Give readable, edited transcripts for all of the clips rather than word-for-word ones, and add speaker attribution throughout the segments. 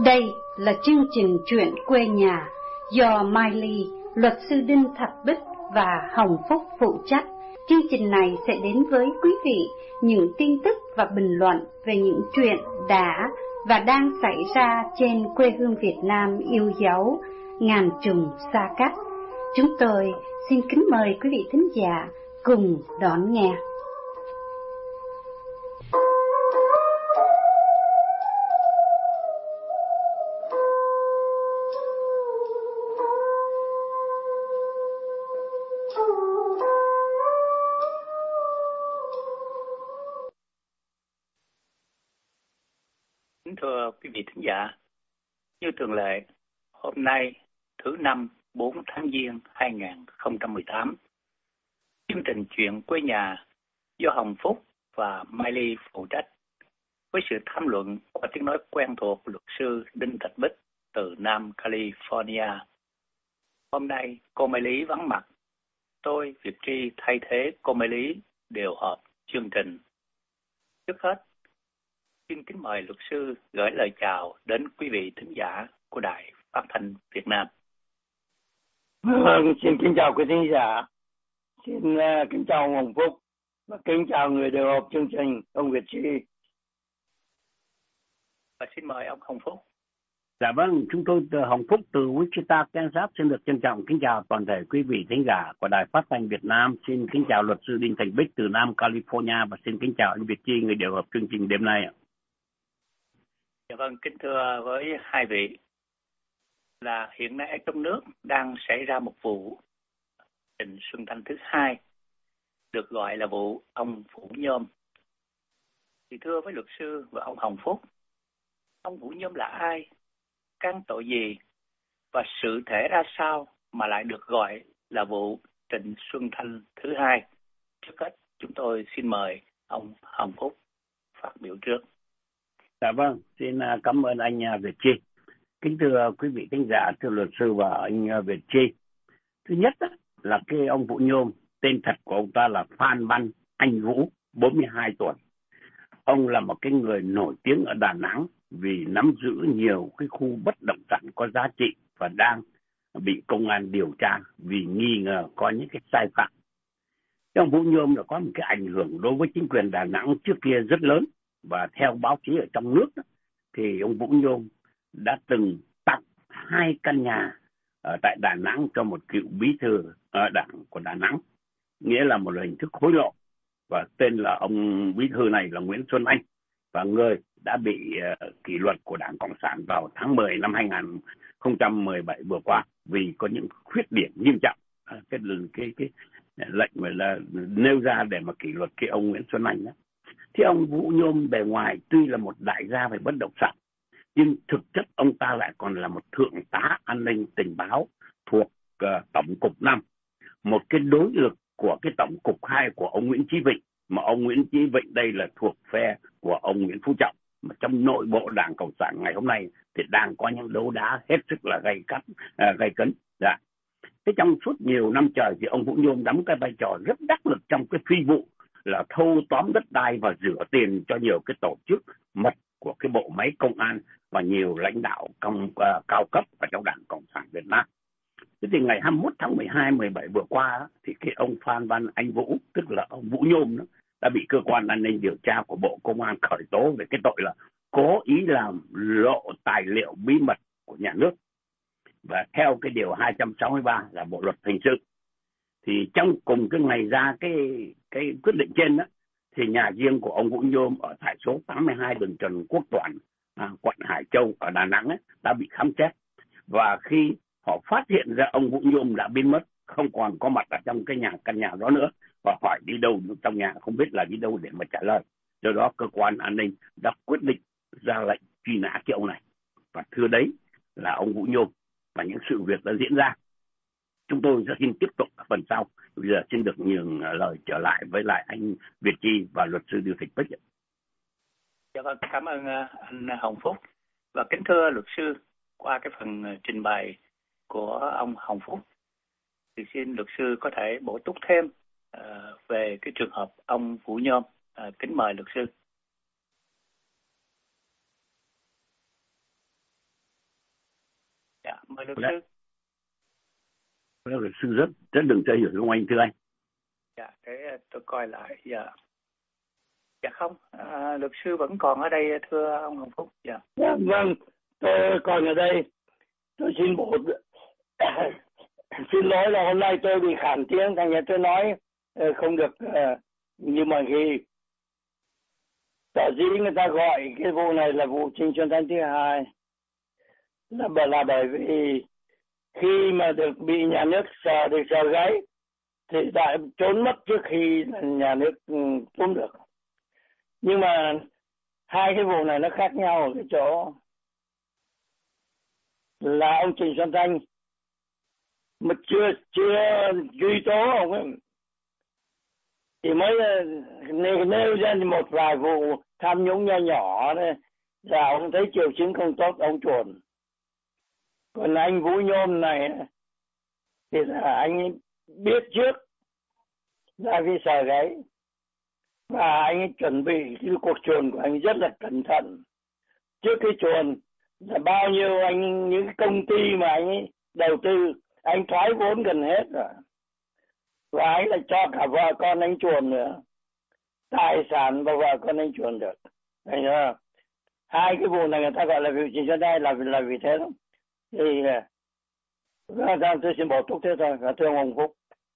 Speaker 1: Đây là chương trình Chuyện quê nhà do Mai Ly, luật sư Đinh Thạch Bích và Hồng Phúc phụ trách. Chương trình này sẽ đến với quý vị những tin tức và bình luận về những chuyện đã và đang xảy ra trên quê hương Việt Nam yêu dấu, ngàn trùng xa cách. Chúng tôi xin kính mời quý vị thính giả cùng đón nghe.
Speaker 2: Thưa quý vị thính giả, như thường lệ, hôm nay thứ Năm 4 tháng Giêng 2018, chương trình Chuyện quê nhà do Hồng Phúc và Mai Ly phụ trách, với sự tham luận qua tiếng nói quen thuộc của luật sư Đinh Thạch Bích từ Nam California. Hôm nay cô Mai Lý vắng mặt, tôi Việt Tri thay thế cô Mai Lý điều họp chương trình. Trước hết, xin kính mời luật sư gửi lời chào đến quý vị thính giả của Đài Phát thanh Việt Nam.
Speaker 3: Xin kính chào quý thính giả, xin kính chào ông Hồng Phúc và kính chào người điều họp chương trình ông Việt Tri.
Speaker 2: Và xin mời ông Hồng Phúc.
Speaker 4: Dạ vâng, chúng tôi từ Hồng Phúc từ Wichita, Kansas xin được trân trọng kính chào toàn thể quý vị thính giả của Đài Phát thanh Việt Nam. Xin kính chào luật sư Đinh Thạch Bích từ Nam California và xin kính chào anh Việt Tri, người điều hợp chương trình đêm nay ạ.
Speaker 2: Dạ vâng, kính thưa với hai vị, là hiện nay ở trong nước đang xảy ra một vụ Trịnh Xuân Thanh thứ hai, được gọi là vụ ông Vũ Nhôm. Thì thưa với luật sư và ông Hồng Phúc, ông Vũ Nhôm là ai, can tội gì và sự thể ra sao mà lại được gọi là vụ Trịnh Xuân Thanh thứ hai? Trước hết chúng tôi xin mời ông Hồng Phúc phát biểu trước.
Speaker 4: Dạ vâng, xin cảm ơn anh Việt Tri. Kính thưa quý vị thính giả, thưa luật sư và anh Việt Tri. Thứ nhất là cái ông Vũ Nhôm, tên thật của ông ta là Phan Văn Anh Vũ, 42 tuổi. Ông là một cái người nổi tiếng ở Đà Nẵng vì nắm giữ nhiều cái khu bất động sản có giá trị và đang bị công an điều tra vì nghi ngờ có những cái sai phạm. Ông Vũ Nhôm đã có một cái ảnh hưởng đối với chính quyền Đà Nẵng trước kia rất lớn, và theo báo chí ở trong nước thì ông Vũ Nhôm đã từng tặng 2 căn nhà ở tại Đà Nẵng cho một cựu bí thư đảng của Đà Nẵng, nghĩa là một hình thức hối lộ, và tên là ông bí thư này là Nguyễn Xuân Anh, và người đã bị kỷ luật của Đảng Cộng sản vào tháng 10 năm 2017 vừa qua vì có những khuyết điểm nghiêm trọng. Cái lệnh mà là nêu ra để mà kỷ luật cái ông Nguyễn Xuân Anh đó. Thì ông Vũ Nhôm bề ngoài tuy là một đại gia về bất động sản, nhưng thực chất ông ta lại còn là một thượng tá an ninh tình báo thuộc Tổng cục 5, một cái đối lực của cái Tổng cục 2 của ông Nguyễn Chí Vịnh, mà ông Nguyễn Chí Vịnh đây là thuộc phe của ông Nguyễn Phú Trọng. Mà trong nội bộ Đảng Cộng sản ngày hôm nay thì đang có những đấu đá hết sức là gay cấn. Dạ. Thế trong suốt nhiều năm trời thì ông Vũ Nhôm đóng cái vai trò rất đắc lực trong cái phi vụ là thâu tóm đất đai và rửa tiền cho nhiều cái tổ chức mật của cái bộ máy công an và nhiều lãnh đạo cao cấp ở trong Đảng Cộng sản Việt Nam. Thế thì ngày 21 tháng 12, 17 vừa qua thì cái ông Phan Văn Anh Vũ, tức là ông Vũ Nhôm đó, đã bị cơ quan an ninh điều tra của Bộ Công an khởi tố về cái tội là cố ý làm lộ tài liệu bí mật của nhà nước. Và theo cái điều 263 là Bộ luật hình sự, thì trong cùng cái ngày ra cái quyết định trên đó, thì nhà riêng của ông Vũ Nhôm ở tại số 82 đường Trần Quốc Toản, quận Hải Châu ở Đà Nẵng đã bị khám xét. Và khi họ phát hiện ra ông Vũ Nhôm đã biến mất, không còn có mặt ở trong cái căn nhà đó nữa, và hỏi đi đâu trong nhà không biết là đi đâu để mà trả lời. Do đó cơ quan an ninh đã quyết định ra lệnh truy nã cái ông này. Và thưa đấy là ông Vũ Nhôm và những sự việc đã diễn ra. Chúng tôi sẽ xin tiếp tục ở phần sau. Bây giờ xin được nhường lời trở lại với lại anh Việt Tri và luật sư Đinh Thạch Bích.
Speaker 2: Dạ vâng, cảm ơn anh Hồng Phúc. Và kính thưa luật sư, qua cái phần trình bày của ông Hồng Phúc, thì xin luật sư có thể bổ túc thêm về cái trường hợp ông Vũ Nhôm. Kính mời luật sư. mời luật sư.
Speaker 4: Luật sư rất đừng chơi hiểu không anh, thưa anh.
Speaker 2: Dạ, để tôi coi lại. Dạ không, luật sư vẫn còn ở đây thưa ông Hồng Phúc. Dạ.
Speaker 3: Vâng, tôi còn ở đây. Tôi xin xin lỗi là hôm nay tôi bị khản tiếng, thành ra tôi nói không được như mọi khi. Sở dĩ người ta gọi cái vụ này là vụ Trịnh Xuân Thanh thứ hai là bởi vì khi mà được bị nhà nước được sờ gáy thì đã trốn mất trước khi nhà nước tóm được. Nhưng mà hai cái vụ này nó khác nhau ở cái chỗ là ông Trịnh Xuân Thanh mà chưa truy tố ông ấy thì mới nêu ra một vài vụ tham nhũng nho nhỏ đấy, là ông thấy triệu chứng không tốt ông chuồn. Còn anh Vũ Nhôm này thì là anh biết trước ra cái sờ gáy và anh ấy chuẩn bị cái cuộc chuồn của anh rất là cẩn thận. Trước cái chuồn là bao nhiêu những công ty mà anh ấy đầu tư anh thoái vốn gần hết rồi, và anh lại cho cả vợ con anh chuồn nữa, tài sản và vợ con anh chuồn được. Thấy chưa? Hai cái vụ này người ta gọi là vụ Trịnh Xuân Thanh là vì thế đó. Thì tôi xin bổ túc thế thôi. Và thưa ông Hồng Phúc.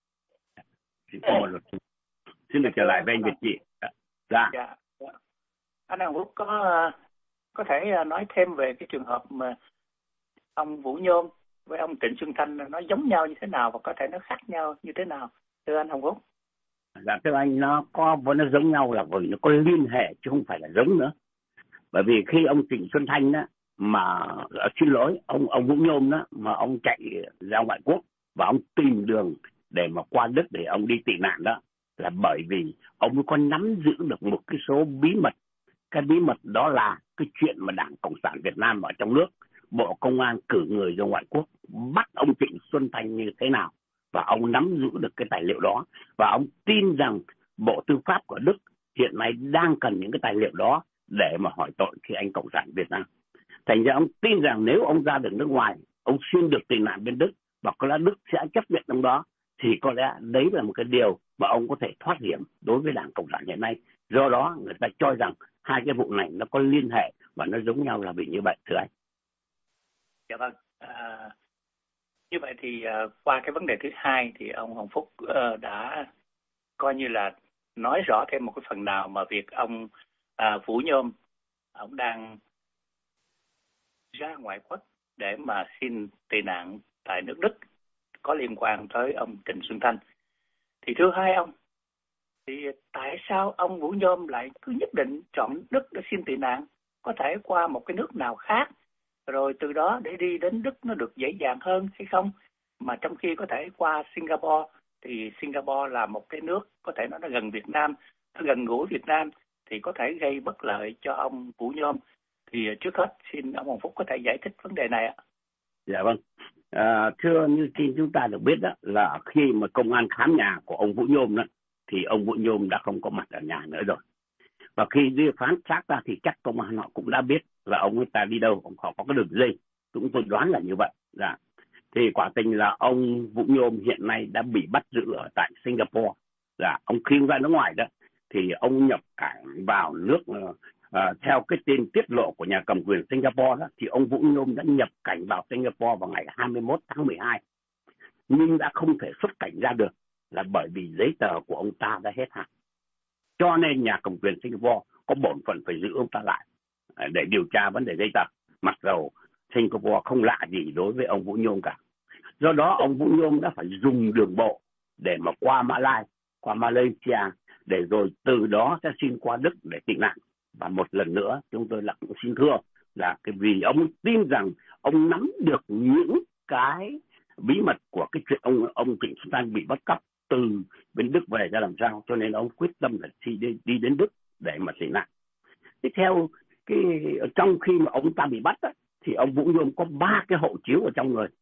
Speaker 4: Xin được trở lại với anh Việt Chị.
Speaker 2: Dạ. Anh Hồng Phúc có thể nói thêm về cái trường hợp mà ông Vũ Nhôm với ông Trịnh Xuân Thanh nó giống nhau như thế nào và có thể nó khác nhau như thế nào, thưa anh Hồng Phúc?
Speaker 4: Dạ thưa anh, nó giống nhau là vì nó có liên hệ chứ không phải là giống nữa. Bởi vì khi ông Trịnh Xuân Thanh đó mà xin lỗi ông Vũ Nhôm đó mà ông chạy ra ngoại quốc và ông tìm đường để mà qua Đức để ông đi tị nạn đó, là bởi vì ông có nắm giữ được một cái số bí mật. Cái bí mật đó là cái chuyện mà Đảng Cộng sản Việt Nam ở trong nước, Bộ Công an cử người ra ngoại quốc bắt ông Trịnh Xuân Thanh như thế nào, và ông nắm giữ được cái tài liệu đó, và ông tin rằng Bộ Tư pháp của Đức hiện nay đang cần những cái tài liệu đó để mà hỏi tội khi anh Cộng sản Việt Nam. Thành ra ông tin rằng nếu ông ra được nước ngoài, ông xin được tị nạn bên Đức và có lẽ Đức sẽ chấp nhận trong đó, thì có lẽ đấy là một cái điều mà ông có thể thoát hiểm đối với Đảng Cộng sản hiện nay. Do đó người ta cho rằng hai cái vụ này nó có liên hệ và nó giống nhau là vì như vậy, thưa anh.
Speaker 2: Dạ vâng. Như vậy thì qua cái vấn đề thứ hai thì ông Hồng Phúc đã coi như là nói rõ thêm một cái phần nào mà việc ông Vũ Nhôm ông đang ra ngoại quốc để mà xin tị nạn tại nước Đức có liên quan tới ông Trịnh Xuân Thanh. Thì thưa hai ông, thì tại sao ông Vũ Nhôm lại cứ nhất định chọn Đức để xin tị nạn, có thể qua một cái nước nào khác rồi từ đó để đi đến Đức nó được dễ dàng hơn hay không? Mà trong khi có thể qua Singapore, thì Singapore là một cái nước có thể nó gần Việt Nam, nó gần gũi Việt Nam, thì có thể gây bất lợi cho ông Vũ Nhôm. Thì trước hết xin ông Hồng Phúc có thể giải thích vấn đề này ạ.
Speaker 4: Dạ vâng. Thưa như chúng ta được biết đó, là khi mà công an khám nhà của ông Vũ Nhôm đó, thì ông Vũ Nhôm đã không có mặt ở nhà nữa rồi. Và khi đưa phán xác ra thì chắc công an họ cũng đã biết là ông ấy ta đi đâu, họ có cái đường dây. Chúng tôi đoán là như vậy. Dạ. Thì quả tình là ông Vũ Nhôm hiện nay đã bị bắt giữ ở tại Singapore. Dạ. Ông khi ra nước ngoài đó thì ông nhập cảnh vào nước theo cái tin tiết lộ của nhà cầm quyền Singapore đó, thì ông Vũ Nhôm đã nhập cảnh vào Singapore vào ngày 21 tháng 12. Nhưng đã không thể xuất cảnh ra được là bởi vì giấy tờ của ông ta đã hết hạn. Cho nên nhà cầm quyền Singapore có bổn phận phải giữ ông ta lại để điều tra vấn đề giấy tờ. Mặc dầu Singapore không lạ gì đối với ông Vũ Nhôm cả. Do đó ông Vũ Nhôm đã phải dùng đường bộ để mà qua Malaysia, để rồi từ đó sẽ xin qua Đức để tị nạn. Và một lần nữa chúng tôi cũng xin thưa là cái vì ông tin rằng ông nắm được những cái bí mật của cái chuyện ông Trịnh Xuân Thanh bị bắt cóc từ bên Đức về ra làm sao, cho nên ông quyết tâm là đi đến Đức để mà tị nạn. Tiếp theo trong khi mà ông ta bị bắt đó, thì ông Vũ Nhôm có 3 cái hộ chiếu ở trong người,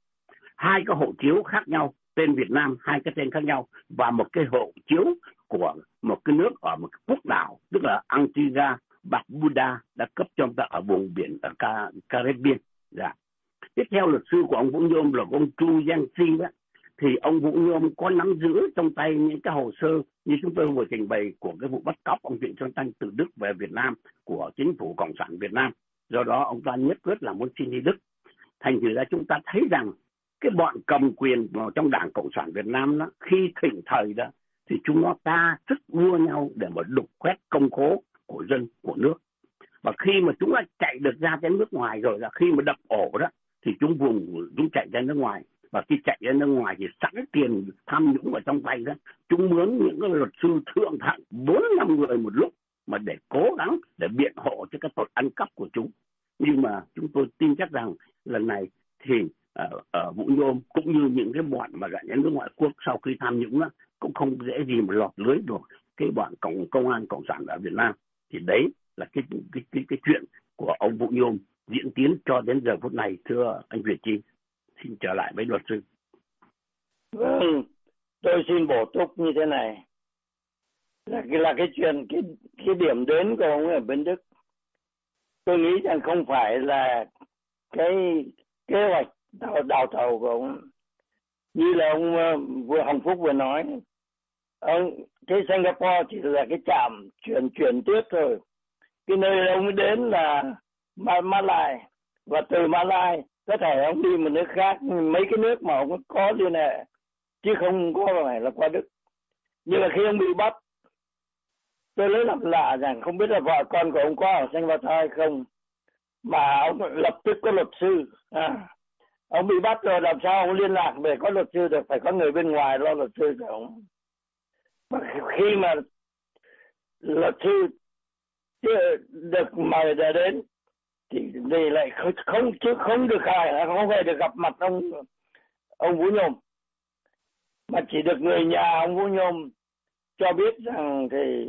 Speaker 4: 2 cái hộ chiếu khác nhau, tên Việt Nam, 2 cái tên khác nhau, và một cái hộ chiếu của một cái nước ở một cái quốc đảo, tức là Antigua Barbuda đã cấp cho ông ta ở vùng biển ở Caribbean. Dạ. Tiếp theo luật sư của ông Vũ Nhôm là ông Chu Giang Sinh đó, thì ông Vũ Nhôm có nắm giữ trong tay những cái hồ sơ như chúng tôi vừa trình bày của cái vụ bắt cóc ông Trịnh Xuân Thanh từ Đức về Việt Nam của chính phủ Cộng sản Việt Nam. Do đó ông ta nhất quyết là muốn xin đi Đức. Thành thử ra chúng ta thấy rằng cái bọn cầm quyền trong Đảng Cộng sản Việt Nam đó, khi thịnh thời đó thì chúng nó ta rất đua nhau để mà đục khoét công khố của dân của nước. Và khi mà chúng đã chạy được ra cái nước ngoài rồi, là khi mà đập ổ đó thì chúng chạy ra nước ngoài. Và khi chạy ra nước ngoài thì sẵn tiền tham nhũng ở trong tay đó, chúng mướn những cái luật sư thượng hạng 4-5 người một lúc mà để cố gắng để biện hộ cho cái tội ăn cắp của chúng. Nhưng mà chúng tôi tin chắc rằng lần này thì Vũ Nhôm cũng như những cái bọn mà gạn nhà nước ngoại quốc sau khi tham nhũng đó, cũng không dễ gì mà lọt lưới được cái bọn công an Cộng sản ở Việt Nam. Thì đấy là cái chuyện của ông Vũ Nhôm diễn tiến cho đến giờ phút này, thưa anh Việt Chi. Xin trở lại với luật sư.
Speaker 3: Vâng, tôi xin bổ túc như thế này. Là cái chuyện cái điểm đến của ông ở bên Đức, tôi nghĩ rằng không phải là cái kế hoạch đào tàu của ông. Như là ông Hồng Phúc vừa nói, cái Singapore chỉ là cái trạm chuyển tiếp thôi. Cái nơi ông đến là Malai, và từ Malai có thể ông đi một nước khác, mấy cái nước mà ông có liên hệ, chứ không có phải là qua Đức. Nhưng mà khi ông bị bắt, tôi lấy làm lạ rằng không biết là vợ con của ông có ở Singapore hay không, mà ông lập tức có luật sư. Ông bị bắt rồi làm sao ông liên lạc về có luật sư được, phải có người bên ngoài lo luật sư của ông. Và khi mà luật sư được mời đến thì lại không được không phải được gặp mặt ông Vũ Nhôm, mà chỉ được người nhà ông Vũ Nhôm cho biết rằng thì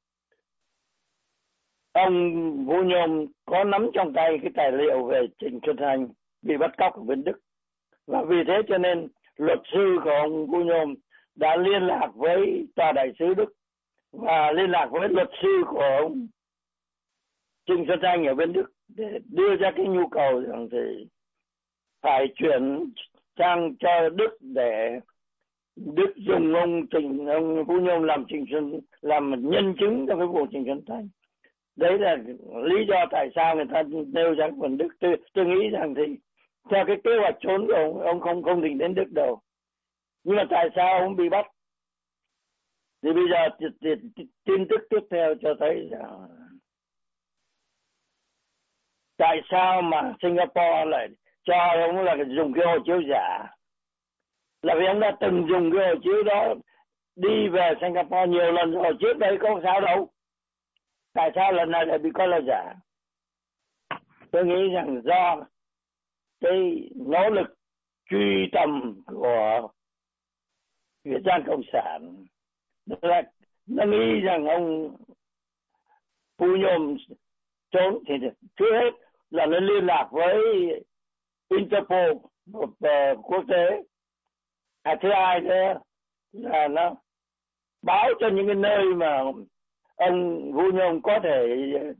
Speaker 3: ông Vũ Nhôm có nắm trong tay cái tài liệu về Trịnh Xuân Thanh bị bắt cóc ở bên Đức. Và vì thế cho nên luật sư của ông Vũ Nhôm đã liên lạc với tòa đại sứ Đức và liên lạc với luật sư của ông Trịnh Xuân Thanh ở bên Đức để đưa ra cái nhu cầu rằng thì phải chuyển sang cho Đức để Đức dùng ông Vũ Nhôm làm nhân chứng trong cái vụ Trịnh Xuân Thanh. Đấy là lý do tại sao người ta nêu ra phần Đức. Tôi nghĩ rằng thì theo cái kế hoạch trốn của ông không định đến Đức đâu. Nhưng mà tại sao ông bị bắt? Thì bây giờ tin tức tiếp theo cho thấy rằng tại sao mà Singapore lại cho ông là dùng cái hộ chiếu giả? Là vì ông đã từng dùng cái hộ chiếu đó đi về Singapore nhiều lần rồi, trước đây có sao đâu. Tại sao lần này lại bị coi là giả? Tôi nghĩ rằng do cái nỗ lực truy tầm của Việt Nam Cộng sản, nó nghĩ rằng ông Vũ Nhôm trốn thì trước hết là nó liên lạc với Interpol quốc tế. Thứ hai nữa là nó báo cho những cái nơi mà ông Vũ Nhôm có thể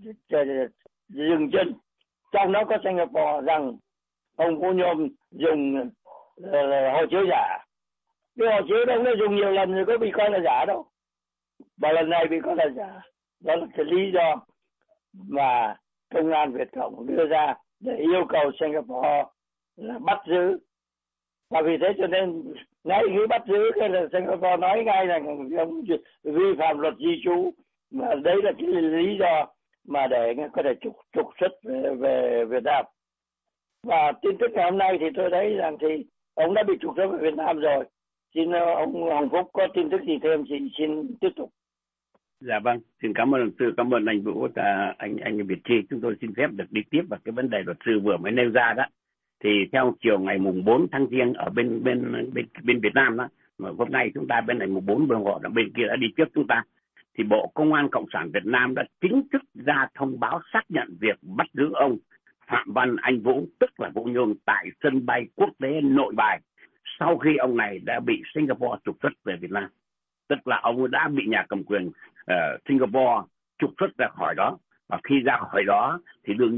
Speaker 3: dừng chân, trong đó có Singapore, rằng ông Vũ Nhôm dùng hộ chiếu giả. Cái hộ chiếu đó nó dùng nhiều lần rồi, có bị coi là giả đâu, và lần này bị coi là giả. Đó là cái lý do mà công an Việt Cộng đưa ra để yêu cầu Singapore là bắt giữ. Và vì thế cho nên ngay khi bắt giữ cái là Singapore nói ngay rằng ông vi phạm luật di trú, mà đấy là cái lý do mà để có thể trục xuất về Việt Nam. Và tin tức ngày hôm nay thì tôi thấy rằng thì ông đã bị trục xuất về Việt Nam rồi. Xin ông Hồng Phúc có tin tức gì thêm xin tiếp tục.
Speaker 4: Dạ vâng, xin cảm ơn luật sư, cảm ơn anh Vũ, anh Việt Chi. Chúng tôi xin phép được đi tiếp vào cái vấn đề luật sư vừa mới nêu ra đó. Thì theo chiều ngày mùng 4 tháng Giêng ở bên Việt Nam đó, mà hôm nay chúng ta bên này mùng 4 bên họ bên kia đã đi trước chúng ta, thì Bộ Công an Cộng sản Việt Nam đã chính thức ra thông báo xác nhận việc bắt giữ ông Phạm Văn Anh Vũ, tức là Vũ Nhôm, tại sân bay quốc tế Nội Bài sau khi ông này đã bị Singapore trục xuất về Việt Nam. Tức là ông đã bị nhà cầm quyền Singapore trục xuất ra khỏi đó, và khi ra khỏi đó thì đương nhiên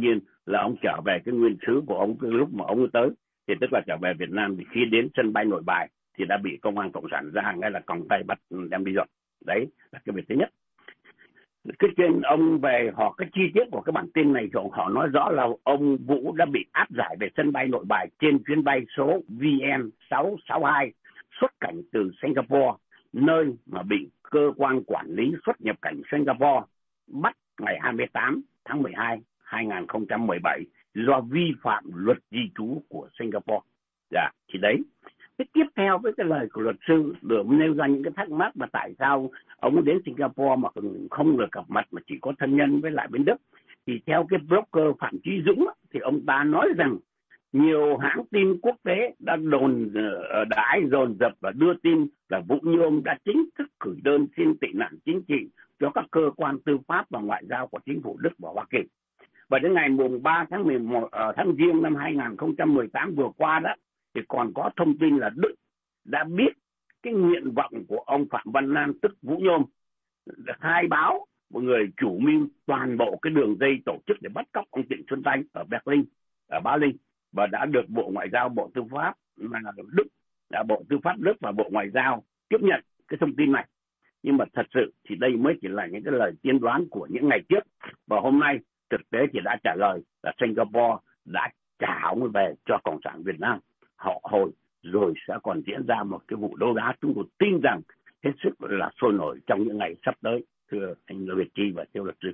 Speaker 4: là ông trở về cái nguyên xứ của ông cái lúc mà ông tới, thì tức là trở về Việt Nam. Thì khi đến sân bay Nội Bài thì đã bị công an cộng sản ra ngay là còng tay bắt đem đi rồi. Đấy là cái việc thứ nhất. Cái trên ông về họ cái chi tiết của cái bản tin này, họ nói rõ là ông Vũ đã bị áp giải về sân bay Nội Bài trên chuyến bay số VN662 xuất cảnh từ Singapore, nơi mà bị cơ quan quản lý xuất nhập cảnh Singapore bắt ngày 28 tháng 12 2017 do vi phạm luật di trú của Singapore. Dạ, thì đấy. Cái tiếp theo với cái lời của luật sư được nêu ra những cái thắc mắc mà tại sao ông đến Singapore mà không được gặp mặt mà chỉ có thân nhân với lại bên Đức. Thì theo cái broker Phạm Chí Dũng thì ông ta nói rằng nhiều hãng tin quốc tế đã dồn dập và đưa tin là Vũ Nhôm đã chính thức gửi đơn xin tị nạn chính trị cho các cơ quan tư pháp và ngoại giao của chính phủ Đức và Hoa Kỳ. Và đến ngày mùng 3 tháng 11 tháng Giêng năm 2018 vừa qua đó thì còn có thông tin là Đức đã biết cái nguyện vọng của ông Phạm Văn Nam tức Vũ Nhôm khai báo một người chủ mưu toàn bộ cái đường dây tổ chức để bắt cóc ông Trịnh Xuân Thanh ở Berlin, ở Berlin, và đã được Bộ Ngoại giao, Bộ Tư pháp Đức, Bộ Tư pháp Đức và Bộ Ngoại giao tiếp nhận cái thông tin này. Nhưng mà thật sự thì đây mới chỉ là những cái lời tiên đoán của những ngày trước, và hôm nay thực tế thì đã trả lời là Singapore đã trả ông về cho Cộng sản Việt Nam họ hồi, rồi sẽ còn diễn ra một cái vụ đấu đá chúng tôi tin rằng hết sức là sôi nổi trong những ngày sắp tới, thưa anh Lê Việt Chi và thưa luật sư.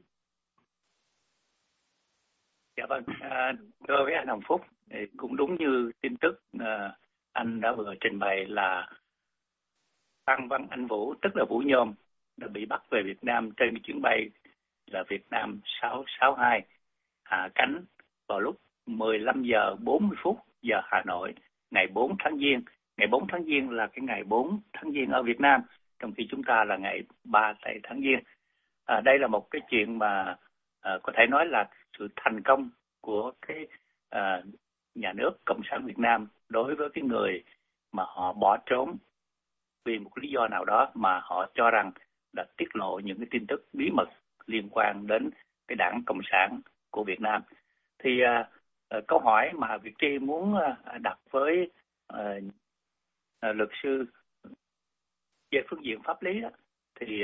Speaker 2: Dạ vâng, thưa với anh Hồng Phúc, cũng đúng như tin tức anh đã vừa trình bày là Phan Văn Anh Vũ tức là Vũ Nhôm đã bị bắt về Việt Nam trên cái chuyến bay là Việt Nam 662 hạ cánh vào lúc 15 giờ 40 phút giờ Hà Nội ngày 4 tháng Giêng. Ngày 4 tháng Giêng là cái ngày 4 tháng Giêng ở Việt Nam, trong khi chúng ta là ngày 3 tháng Giêng. Đây là một cái chuyện mà có thể nói là sự thành công của cái nhà nước Cộng sản Việt Nam đối với cái người mà họ bỏ trốn vì một lý do nào đó mà họ cho rằng là tiết lộ những cái tin tức bí mật liên quan đến cái Đảng Cộng sản của Việt Nam. Thì câu hỏi mà Việt Tri muốn đặt với luật sư về phương diện pháp lý đó thì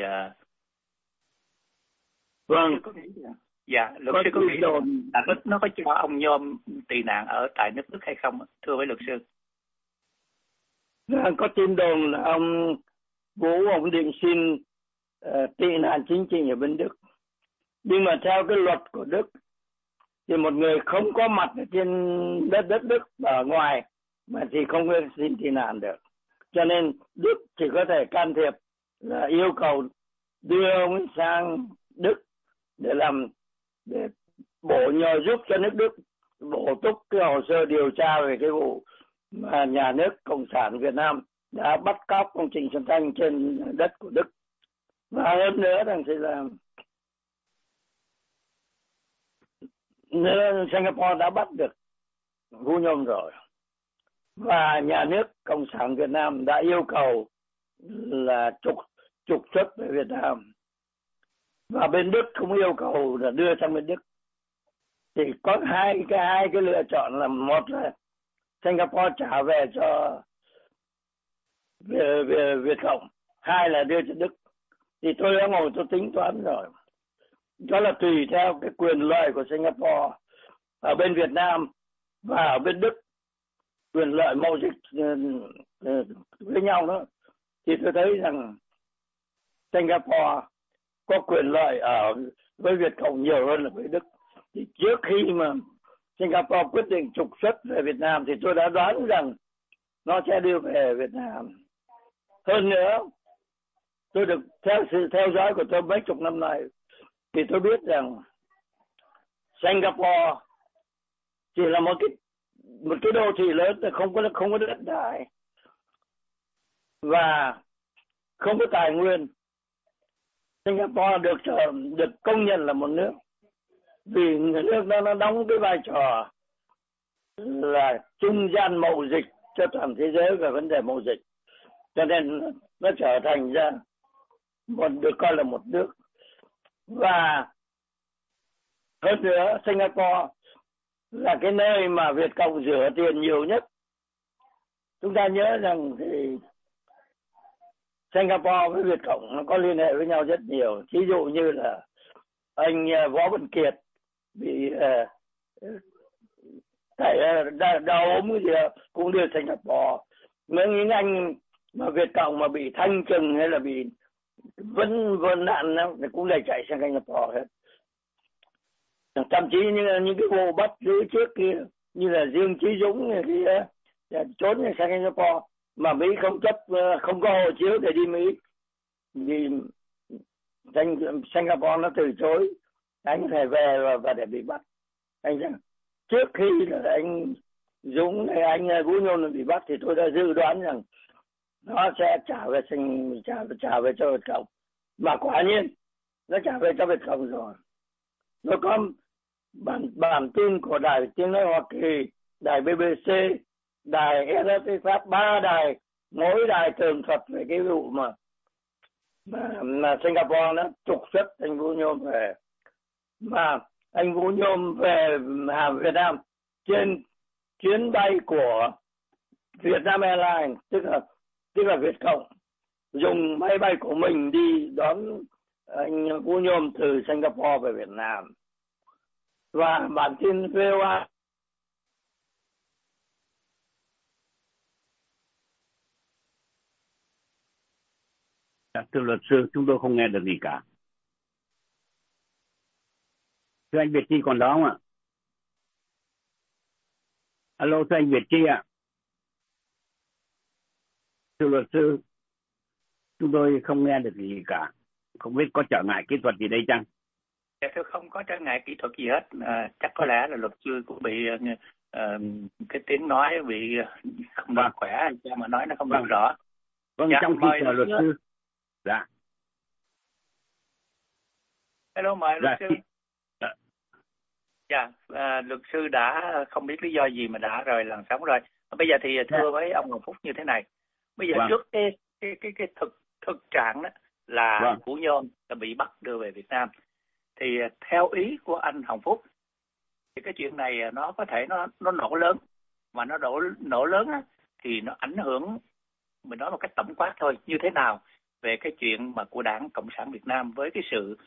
Speaker 3: vâng,
Speaker 2: dạ, luật sư có nghĩ là Đức nó có cho ông Nhôm tị nạn ở tại nước Đức hay không, thưa với luật sư?
Speaker 3: Có tin đồn là ông Vũ ông định xin tị nạn chính trị ở bên Đức, nhưng mà theo cái luật của Đức thì một người không có mặt ở trên đất Đức ở ngoài mà thì không có xin tị nạn được, cho nên Đức chỉ có thể can thiệp là yêu cầu đưa ông ấy sang Đức để bổ nhờ giúp cho nước Đức bổ túc cái hồ sơ điều tra về cái vụ mà nhà nước Cộng sản Việt Nam đã bắt cóc ông Trịnh Xuân Thanh trên đất của Đức. Và hơn nữa rằng thì là Singapore đã bắt được Vũ Nhôm rồi, và nhà nước Cộng sản Việt Nam đã yêu cầu là trục xuất về Việt Nam, và bên Đức cũng yêu cầu là đưa sang bên Đức. Thì có hai cái lựa chọn, là một là Singapore trả về cho về Việt Cộng, hai là đưa cho Đức. Thì tôi đã ngồi tôi tính toán rồi, đó là tùy theo cái quyền lợi của Singapore ở bên Việt Nam và ở bên Đức, quyền lợi mậu dịch với nhau đó, thì tôi thấy rằng Singapore có quyền lợi ở với Việt Cộng nhiều hơn là với Đức. Thì trước khi mà Singapore quyết định trục xuất về Việt Nam thì tôi đã đoán rằng nó sẽ đưa về Việt Nam. Hơn nữa, tôi được theo sự theo dõi của tôi mấy chục năm nay thì tôi biết rằng Singapore chỉ là một cái đô thị lớn, không có đất đai và không có tài nguyên. Singapore được công nhận là một nước vì nước đó nó đóng cái vai trò là trung gian mậu dịch cho toàn thế giới về vấn đề mậu dịch, cho nên nó trở thành ra được coi là một nước. Và hơn nữa, Singapore là cái nơi mà Việt Cộng rửa tiền nhiều nhất. Chúng ta nhớ rằng thì Singapore với Việt Cộng nó có liên hệ với nhau rất nhiều. Ví dụ như là anh Võ Văn Kiệt bị đau ốm cái gì đó, cũng đưa Singapore. Những anh mà Việt Cộng mà bị thanh trừng hay là bị vấn nạn thì cũng lại chạy sang Singapore hết. Thậm chí những cái vụ bắt giữ trước kia như là Dương Chí Dũng này kia trốn sang Singapore mà Mỹ không có hộ chiếu để đi Mỹ vì Singapore nó từ chối anh phải về và để bị bắt. Anh trước khi là anh Dũng hay anh Vũ Nhôm bị bắt thì tôi đã dự đoán rằng nó sẽ trả về cho Việt Cộng, mà quả nhiên nó trả về cho Việt Cộng rồi. Nó có bản tin của Đài Tiếng Nói Hoa Kỳ, đài BBC, đài RFI Pháp, 3 đài, mỗi đài tường thuật về cái vụ mà Singapore nó trục xuất anh Vũ Nhôm về. Mà anh Vũ Nhôm về Việt Nam trên chuyến bay của Vietnam Airlines, tức là Việt Cộng dùng máy bay của mình đi đón anh Vũ Nhôm từ Singapore về Việt Nam. Và bản tin VOA
Speaker 4: thưa luật sư, chúng tôi không nghe được gì cả. Thưa anh Việt Chi còn đó không ạ? Alo, thưa anh Việt Chi ạ. Thưa luật sư, chúng tôi không nghe được gì cả. Không biết có trở ngại kỹ thuật gì đây chăng?
Speaker 2: Thưa, không có trở ngại kỹ thuật gì hết. Chắc có lẽ là luật sư cũng bị cái tiếng nói bị không được khỏe, mà nói nó không được rõ.
Speaker 4: Vâng, trong khi chờ luật sư. Dạ.
Speaker 2: Hello, mời luật sư. Dạ, luật sư đã không biết lý do gì mà đã rời làn sóng rồi. Bây giờ thì thưa với ông Hoàng Phúc như thế này. Bây giờ trước cái thực trạng đó là Vũ Nhôm đã bị bắt đưa về Việt Nam. Thì theo ý của anh Hồng Phúc thì cái chuyện này nó có thể nó nổ lớn, mà nó nổ lớn á, thì nó ảnh hưởng, mình nói một cách tổng quát thôi, như thế nào về cái chuyện mà của Đảng Cộng sản Việt Nam với cái sự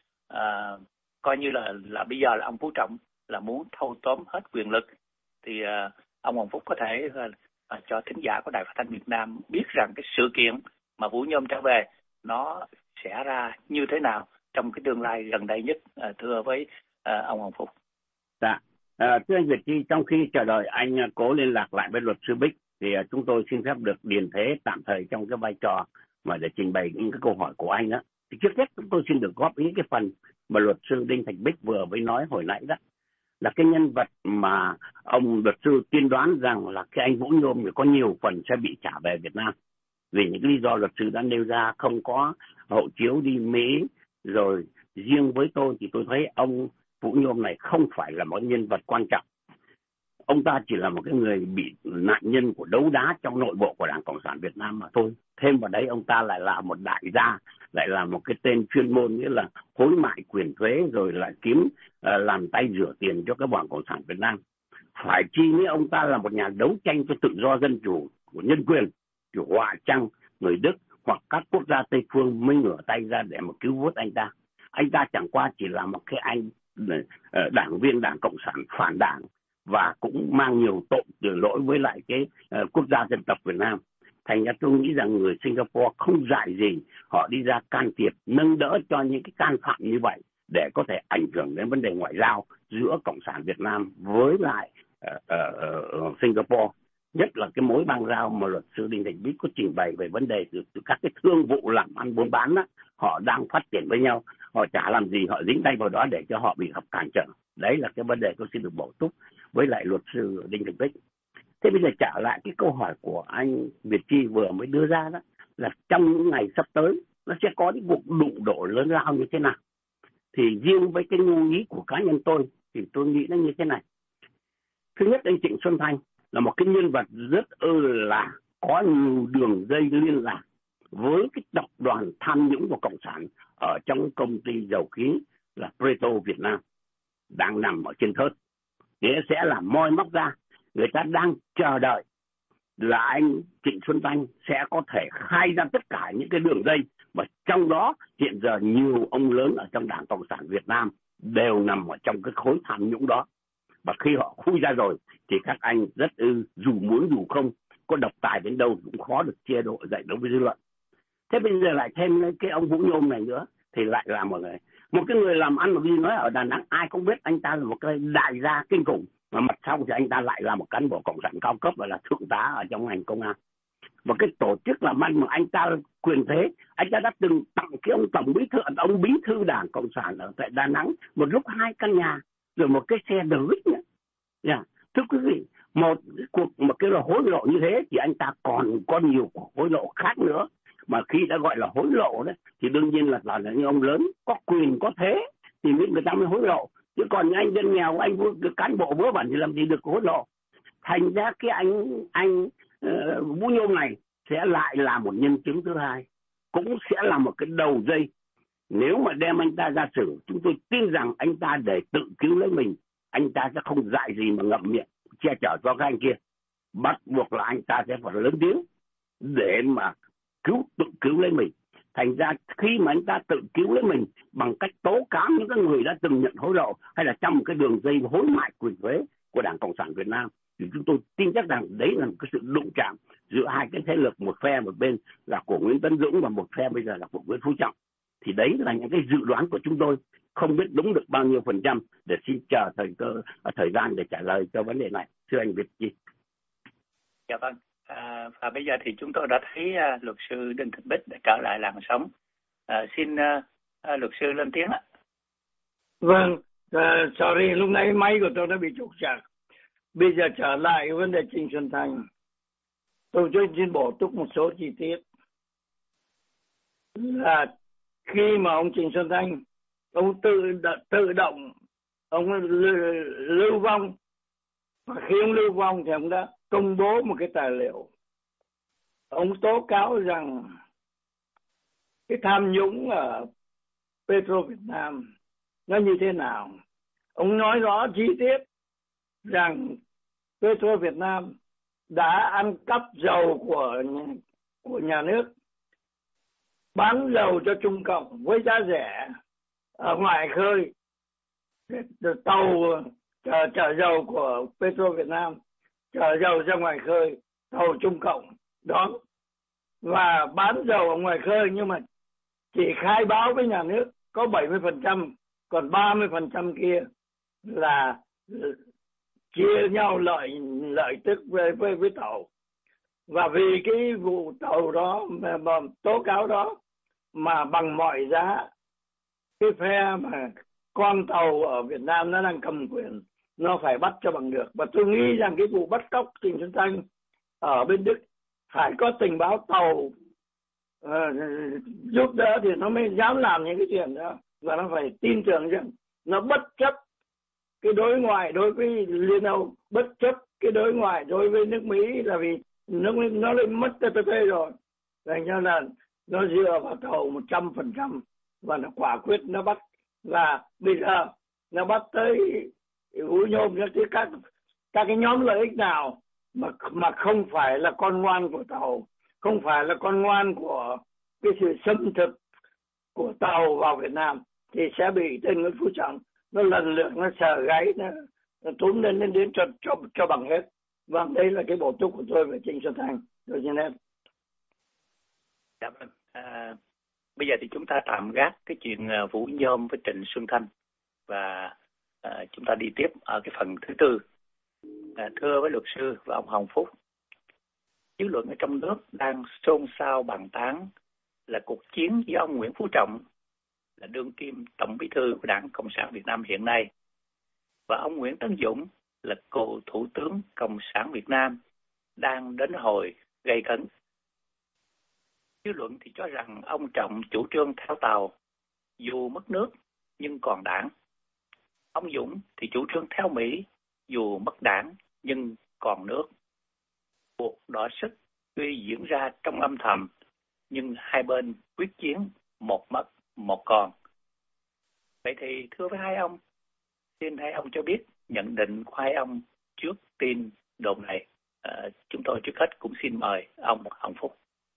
Speaker 2: coi như là bây giờ là ông Phú Trọng là muốn thâu tóm hết quyền lực. Thì ông Hồng Phúc có thể cho thính giả của Đài Phát thanh Việt Nam biết rằng cái sự kiện mà Vũ Nhôm trở về nó sẽ ra như thế nào trong cái tương lai gần đây nhất, thưa với ông Hồng Phúc.
Speaker 4: Dạ, thưa anh Việt Chi, trong khi chờ đợi anh cố liên lạc lại với luật sư Bích thì chúng tôi xin phép được điền thế tạm thời trong cái vai trò mà để trình bày những cái câu hỏi của anh đó. Thì trước hết chúng tôi xin được góp ý cái phần mà luật sư Đinh Thành Bích vừa mới nói hồi nãy đó, là cái nhân vật mà ông luật sư tiên đoán rằng là cái anh Vũ Nhôm thì có nhiều phần sẽ bị trả về Việt Nam vì những lý do luật sư đã nêu ra, không có hộ chiếu đi Mỹ. Rồi riêng với tôi thì tôi thấy ông Vũ Nhôm này không phải là một nhân vật quan trọng. Ông ta chỉ là một cái người bị nạn nhân của đấu đá trong nội bộ của Đảng Cộng sản Việt Nam mà thôi. Thêm vào đấy ông ta lại là một đại gia, lại là một cái tên chuyên môn nghĩa là hối mại quyền thuế, rồi lại kiếm làm tay rửa tiền cho các Đảng Cộng sản Việt Nam. Phải chi nữa ông ta là một nhà đấu tranh cho tự do dân chủ của nhân quyền, kiểu họa chăng người Đức hoặc các quốc gia Tây phương mới ngửa tay ra để mà cứu vớt anh ta. Anh ta chẳng qua chỉ là một cái anh đảng viên Đảng Cộng sản phản đảng và cũng mang nhiều tội lỗi với lại cái quốc gia dân tộc Việt Nam. Thành ra tôi nghĩ rằng người Singapore không dại gì họ đi ra can thiệp, nâng đỡ cho những cái can phạm như vậy để có thể ảnh hưởng đến vấn đề ngoại giao giữa Cộng sản Việt Nam với lại Singapore. Nhất là cái mối bang giao mà luật sư Đinh Thành Bích có trình bày về vấn đề từ các cái thương vụ làm ăn buôn bán đó, họ đang phát triển với nhau, họ chả làm gì, họ dính tay vào đó để cho họ bị gặp cản trở. Đấy là cái vấn đề tôi xin được bổ túc với lại luật sư Đinh Thành Bích. Thế bây giờ trả lại cái câu hỏi của anh Việt Chi vừa mới đưa ra đó, là trong những ngày sắp tới nó sẽ có những cuộc đụng độ lớn lao như thế nào. Thì riêng với cái ngụ ý của cá nhân tôi thì tôi nghĩ nó như thế này. Thứ nhất, anh Trịnh Xuân Thanh là một cái nhân vật rất là có nhiều đường dây liên lạc với cái tập đoàn tham nhũng của Cộng sản ở trong công ty dầu khí là Preto Việt Nam đang nằm ở trên thớt. thì sẽ là moi móc ra. Người ta đang chờ đợi là anh Trịnh Xuân Thanh sẽ có thể khai ra tất cả những cái đường dây mà trong đó hiện giờ nhiều ông lớn ở trong Đảng Cộng sản Việt Nam đều nằm ở trong cái khối tham nhũng đó. Và khi họ khui ra rồi thì các anh rất dù muốn dù không, có độc tài đến đâu cũng khó được chia độ dạy đối với dư luận. Thế bây giờ lại thêm cái ông Vũ Nhôm này nữa thì lại là một cái người làm ăn mà đi nói ở Đà Nẵng ai cũng biết anh ta là một cái đại gia kinh khủng, mà mặt sau thì anh ta lại là một cán bộ cộng sản cao cấp và là thượng tá ở trong ngành công an. Và cái tổ chức làm ăn mà anh ta quyền thế, anh ta đã từng tặng cái ông tổng bí thư, ông bí thư Đảng Cộng sản ở tại Đà Nẵng một lúc 2 căn nhà rồi một cái xe Dewey nữa. Yeah. Thưa quý vị, một cái là hối lộ như thế thì anh ta còn có nhiều hối lộ khác nữa, mà khi đã gọi là hối lộ đấy thì đương nhiên là những ông lớn có quyền có thế thì người ta mới hối lộ, chứ còn anh dân nghèo, anh cán bộ vớ vẩn thì làm gì được hối lộ. Thành ra cái anh Vũ Nhôm này sẽ lại là một nhân chứng thứ hai, cũng sẽ là một cái đầu dây. Nếu mà đem anh ta ra xử, chúng tôi tin rằng anh ta để tự cứu lấy mình, anh ta sẽ không dại gì mà ngậm miệng che chở cho các anh kia. Bắt buộc là anh ta sẽ phải lớn tiếng để mà tự cứu lấy mình. Thành ra khi mà anh ta tự cứu lấy mình bằng cách tố cáo những cái người đã từng nhận hối lộ hay là trong một cái đường dây hối mại quyền thuế của Đảng Cộng sản Việt Nam, thì chúng tôi tin chắc rằng đấy là một cái sự đụng chạm giữa hai cái thế lực, một phe một bên là của Nguyễn Tấn Dũng và một phe bây giờ là của Nguyễn Phú Trọng. Thì đấy là những cái dự đoán của chúng tôi, không biết đúng được bao nhiêu phần trăm, để xin chờ thời gian để trả lời cho vấn đề này. Thưa anh Việt Chi.
Speaker 2: Dạ vâng. Và bây giờ thì chúng tôi đã thấy luật sư Đinh Thị Bích đã trở lại làn sóng. Xin luật sư lên tiếng ạ.
Speaker 3: Vâng, sorry, lúc nãy máy của tôi đã bị trục trặc. Bây giờ trở lại vấn đề Trịnh Xuân Thanh, tôi xin bổ túc một số chi tiết. Là khi mà ông Trịnh Xuân Thanh, ông tự động, ông lưu vong, và khi ông lưu vong thì ông đã công bố một cái tài liệu. Ông tố cáo rằng cái tham nhũng ở Petro Việt Nam nó như thế nào. Ông nói rõ chi tiết rằng Petro Việt Nam đã ăn cắp dầu của nhà nước, bán dầu cho Trung Cộng với giá rẻ ở ngoài khơi. Tàu chở dầu của Petro Việt Nam chở dầu ra ngoài khơi, tàu Trung Cộng đón và bán dầu ở ngoài khơi, nhưng mà chỉ khai báo với nhà nước có 70%, còn 30% kia là chia nhau lợi tức với tàu. Và vì cái vụ tàu đó mà tố cáo đó mà bằng mọi giá, cái phe mà con tàu ở Việt Nam nó đang cầm quyền, nó phải bắt cho bằng được. Và tôi nghĩ rằng cái vụ bắt cóc Trịnh Xuân Thanh ở bên Đức phải có tình báo tàu giúp đỡ thì nó mới dám làm những cái chuyện đó. Và nó phải tin tưởng rằng nó bất chấp cái đối ngoại đối với Liên Âu, bất chấp cái đối ngoại đối với nước Mỹ, là vì nó lên mất TPP rồi. Thành ra là nó dựa vào tàu 100% và nó quả quyết nó bắt. Và bây giờ nó bắt tới Vũ Nhôm, tới các cái nhóm lợi ích nào mà không phải là con ngoan của tàu, không phải là con ngoan của cái sự xâm thực của tàu vào Việt Nam, thì sẽ bị tên Nguyễn Phú Trọng nó lần lượt nó sờ gáy, nó túm lên đến cho bằng hết. Vâng, đây là cái bổ túc của tôi về Trịnh Xuân Thanh. Tôi xin em.
Speaker 2: Dạ vâng. Bây giờ thì chúng ta tạm gác cái chuyện Vũ Nhôm với Trịnh Xuân Thanh và chúng ta đi tiếp ở cái phần thứ tư. Thưa với luật sư và ông Hồng Phúc, dư luận ở trong nước đang xôn xao bàn tán là cuộc chiến giữa ông Nguyễn Phú Trọng là đương kim tổng bí thư của Đảng Cộng sản Việt Nam hiện nay và ông Nguyễn Tấn Dũng là cựu thủ tướng Cộng sản Việt Nam đang đến hồi gây cấn. Dư luận thì cho rằng ông Trọng chủ trương theo tàu, dù mất nước nhưng còn đảng. Ông Dũng thì chủ trương theo Mỹ, dù mất đảng nhưng còn nước. Cuộc đọ sức tuy diễn ra trong âm thầm, nhưng hai bên quyết chiến, một mất, một còn. Vậy thì thưa với hai ông, xin hai ông cho biết nhận định của hai ông trước tin đồn này. Chúng tôi trước hết cũng xin mời ông Hồng Phúc.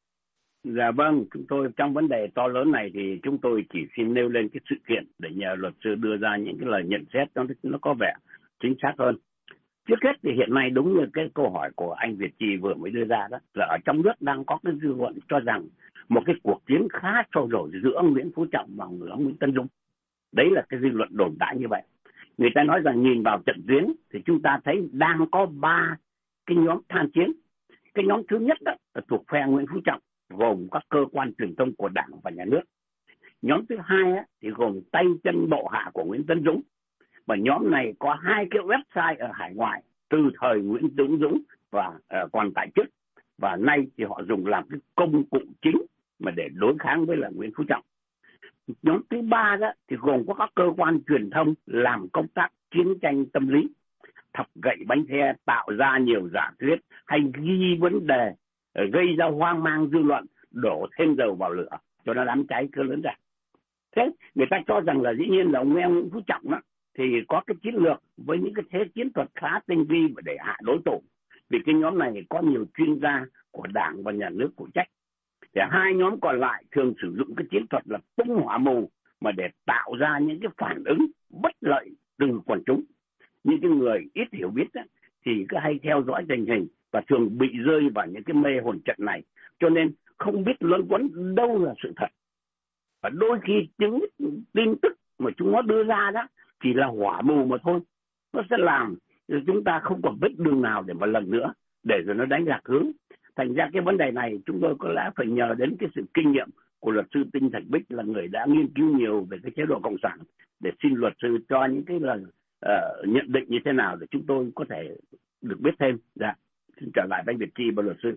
Speaker 4: Dạ vâng, chúng tôi trong vấn đề to lớn này thì chúng tôi chỉ xin nêu lên cái sự kiện để nhờ luật sư đưa ra những cái lời nhận xét nó có vẻ chính xác hơn. Trước hết thì hiện nay đúng như cái câu hỏi của anh Việt Trì vừa mới đưa ra đó, là ở trong nước đang có cái dư luận cho rằng một cái cuộc chiến khá sôi nổi giữa ông Nguyễn Phú Trọng và ông Nguyễn Tân Dũng. Đấy là cái dư luận đồn đại như vậy. Người ta nói rằng nhìn vào trận tuyến thì chúng ta thấy đang có 3 cái nhóm tham chiến. Cái nhóm thứ nhất đó là thuộc phe Nguyễn Phú Trọng, gồm các cơ quan truyền thông của Đảng và Nhà nước. Nhóm thứ hai á, thì gồm tay chân bộ hạ của Nguyễn Tân Dũng. Và nhóm này có 2 cái website ở hải ngoại từ thời Nguyễn Tấn Dũng và còn tại chức. Và nay thì họ dùng làm cái công cụ chính mà để đối kháng với là Nguyễn Phú Trọng. Nhóm thứ ba đó thì gồm có các cơ quan truyền thông làm công tác chiến tranh tâm lý, thọc gậy bánh xe, tạo ra nhiều giả thuyết hay ghi vấn đề gây ra hoang mang dư luận, đổ thêm dầu vào lửa cho nó đám cháy cứ lớn ra. Thế người ta cho rằng là dĩ nhiên là ông Nguyễn Phú Trọng đó thì có cái chiến lược với những cái thế chiến thuật khá tinh vi để hạ đối thủ, vì cái nhóm này có nhiều chuyên gia của Đảng và Nhà nước phụ trách. Thì 2 nhóm còn lại thường sử dụng cái chiến thuật là tung hỏa mù mà để tạo ra những cái phản ứng bất lợi từ quần chúng. Những cái người ít hiểu biết đó, thì cứ hay theo dõi tình hình và thường bị rơi vào những cái mê hồn trận này, cho nên không biết luẩn quẩn đâu là sự thật. Và đôi khi những tin tức mà chúng nó đưa ra đó chỉ là hỏa mù mà thôi. Nó sẽ làm chúng ta không còn biết đường nào để mà lần nữa để rồi nó đánh lạc hướng. Thành ra cái vấn đề này chúng tôi có lẽ phải nhờ đến cái sự kinh nghiệm của luật sư Tinh Thạch Bích, là người đã nghiên cứu nhiều về cái chế độ cộng sản, để xin luật sư cho những cái lần nhận định như thế nào để chúng tôi có thể được biết thêm. Dạ, xin trở lại với anh Việt Chi và luật sư.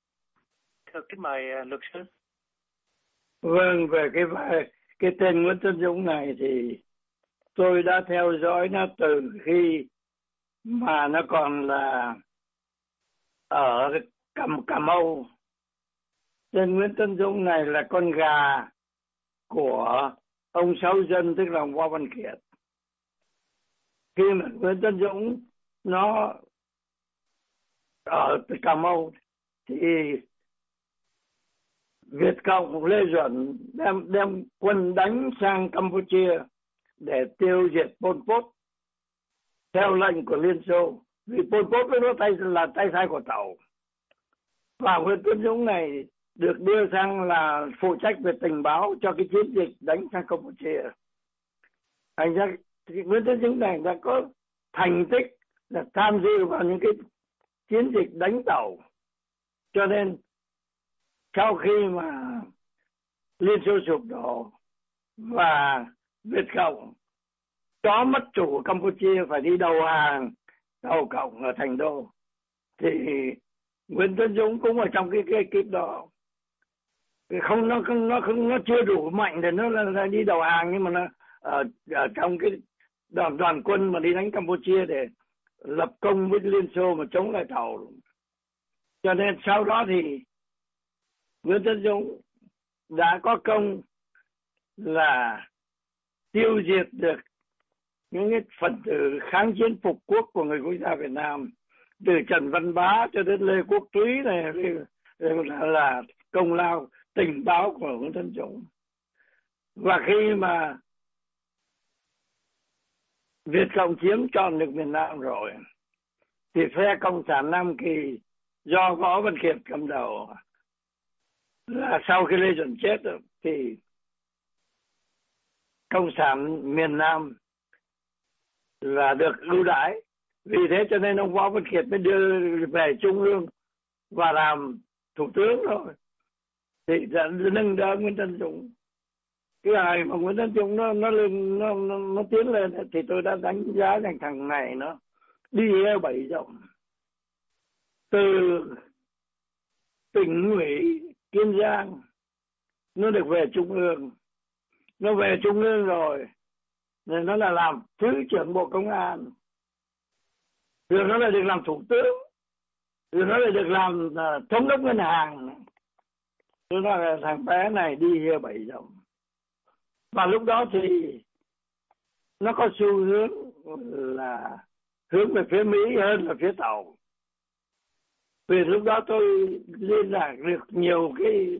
Speaker 2: Thưa kính mời luật sư.
Speaker 3: Vâng, về cái tên Nguyễn Tân Dũng này thì tôi đã theo dõi nó từ khi mà nó còn là ở Cà Mau. Tên Nguyễn Tân Dũng này là con gà của ông Sáu Dân, tức là Võ Văn Kiệt. Khi mà Nguyễn Tân Dũng nó ở Cà Mau thì Việt Cộng Lê Duẩn đem quân đánh sang Campuchia để tiêu diệt Pol Pot theo lệnh của Liên Xô, vì Pol Pot nó là tay sai của Tàu. Và Nguyễn Tân Dũng này được đưa sang là phụ trách về tình báo cho cái chiến dịch đánh sang Campuchia. Thành ra Nguyễn Tân Dũng này đã có thành tích là tham dự vào những cái chiến dịch đánh Tàu. Cho nên sau khi mà Liên Xô sụp đổ và Việt Cộng có mất chủ Campuchia phải đi đầu hàng Tàu Cộng ở Thành Đô, thì Nguyễn Tân Dũng cũng ở trong cái ekip đó. Nó chưa đủ mạnh để nó là đi đầu hàng, nhưng mà nó ở trong cái đoàn quân mà đi đánh Campuchia để lập công với Liên Xô mà chống lại Tàu. Cho nên sau đó thì Nguyễn Tân Dũng đã có công là tiêu diệt được những cái phần tử kháng chiến phục quốc của người quốc gia Việt Nam, từ Trần Văn Bá cho đến Lê Quốc Túy này là công lao tình báo của Nguyễn Tân Dũng. Và khi mà Việt Cộng chiếm trọn được miền Nam rồi thì phe Cộng sản Nam Kỳ do Võ Văn Kiệt cầm đầu, là sau khi Lê Duẩn chết thì Cộng sản miền Nam là được ưu đãi. Vì thế cho nên ông Võ Văn Kiệt mới đưa về Trung ương và làm thủ tướng rồi, thì đã nâng đỡ Nguyễn Tân Dũng. Cái ngày mà Nguyễn Tân Dũng nó tiến lên thì tôi đã đánh giá rằng thằng này nó đi heo bảy rộng, từ tỉnh ủy Kiên Giang nó được về Trung ương. Nó về Trung ương rồi nên nó là làm thứ trưởng Bộ Công an, rồi nó lại được làm thủ tướng, rồi nó lại được làm thống đốc ngân hàng. Tôi nói là thằng bé này đi heo bảy rộng. Và lúc đó thì nó có xu hướng là hướng về phía Mỹ hơn là phía Tàu. Vì lúc đó tôi liên lạc được nhiều cái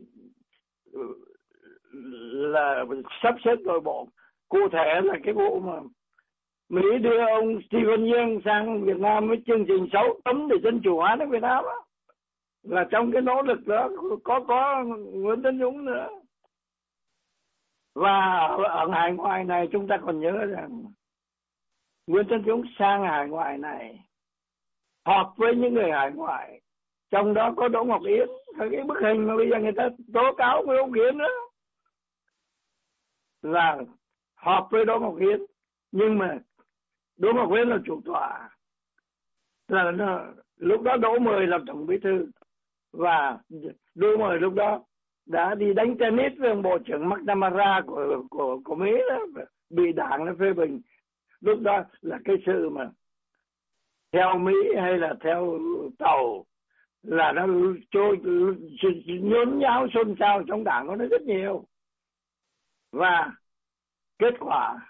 Speaker 3: là sắp xếp nội bộ. Cụ thể là cái vụ mà Mỹ đưa ông Stephen Young sang Việt Nam với chương trình 6 tấm để dân chủ hóa nước Việt Nam đó. Là trong cái nỗ lực đó có Nguyễn Tấn Dũng nữa. Và ở hải ngoại này chúng ta còn nhớ rằng Nguyễn Tấn Dũng sang hải ngoại này họp với những người hải ngoại, trong đó có Đỗ Ngọc Yến, cái bức hình mà bây giờ người ta tố cáo với ông Yến đó, là họp với Đỗ Ngọc Yến. Nhưng mà Đỗ Ngọc Yến là chủ tọa, là lúc đó Đỗ Mười làm tổng bí thư, và Đỗ Mười lúc đó đã đi đánh tennis với ông bộ trưởng McNamara của Mỹ đó, bị đảng nó phê bình. Lúc đó là cái sự mà theo Mỹ hay là theo Tàu là nó nhốn nháo xôn xao trong đảng của nó rất nhiều. Và kết quả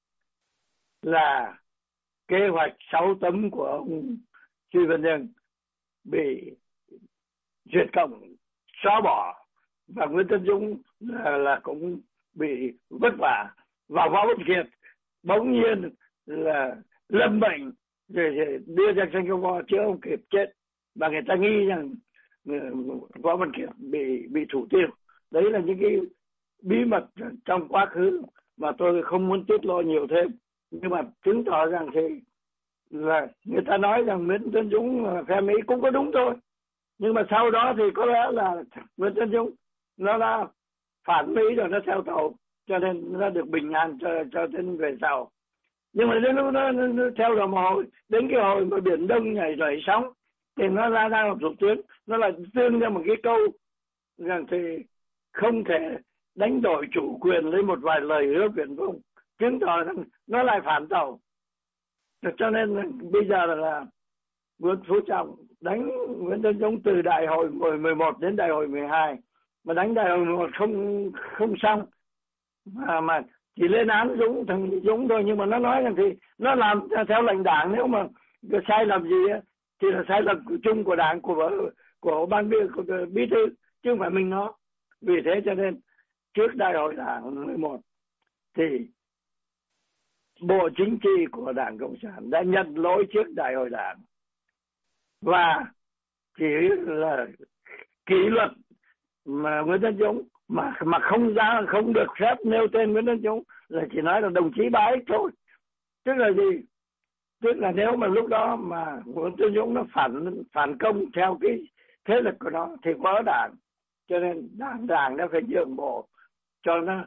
Speaker 3: là kế hoạch 6 tấm của ông Stephen Young bị duyệt cộng, xóa bỏ, và Nguyễn Tấn Dũng là cũng bị vất vả. Và Võ Văn Kiệt bỗng nhiên là lâm bệnh rồi đưa ra Singapore chữa ông Kiệt chết, và người ta nghi rằng Võ Văn Kiệt bị thủ tiêu. Đấy là những cái bí mật trong quá khứ mà tôi không muốn tiết lộ nhiều thêm, nhưng mà chứng tỏ rằng thì là người ta nói rằng Nguyễn Tấn Dũng phe Mỹ cũng có đúng thôi, nhưng mà sau đó thì có lẽ là Nguyễn Tấn Dũng nó đã phản Mỹ rồi nó theo Tàu, cho nên nó được bình an cho đến về sau. Nhưng mà đến lúc nó theo đồng hồ, đến cái hồi mà Biển Đông nhảy dậy sóng thì nó ra một thủ tướng, nó lại tương ra một cái câu rằng thì không thể đánh đổi chủ quyền lấy một vài lời hứa Biển Đông, chứng tỏ rằng nó lại phản Tàu. Cho nên bây giờ là Nguyễn Phú Trọng đánh Nguyễn Tấn Dũng từ đại hội 11 đến đại hội 12, mà đánh đại hội 11 không xong, mà chỉ lên án thằng Dũng thôi. Nhưng mà nó nói rằng thì nó làm theo lệnh đảng, nếu mà sai lầm gì thì là sai lầm chung của đảng, của ban bí thư, chứ không phải mình nó. Vì thế cho nên trước đại hội đảng 11 thì Bộ Chính trị của Đảng Cộng sản đã nhận lỗi trước đại hội đảng, và chỉ là kỷ luật mà Nguyễn Tấn Dũng mà không được phép nêu tên Nguyễn Tấn Dũng, là chỉ nói là đồng chí Bái thôi. Tức là gì? Tức là nếu mà lúc đó mà Nguyễn Tấn Dũng nó phản công theo cái thế lực của nó thì có đảng, cho nên đảng nó phải nhượng bộ cho nó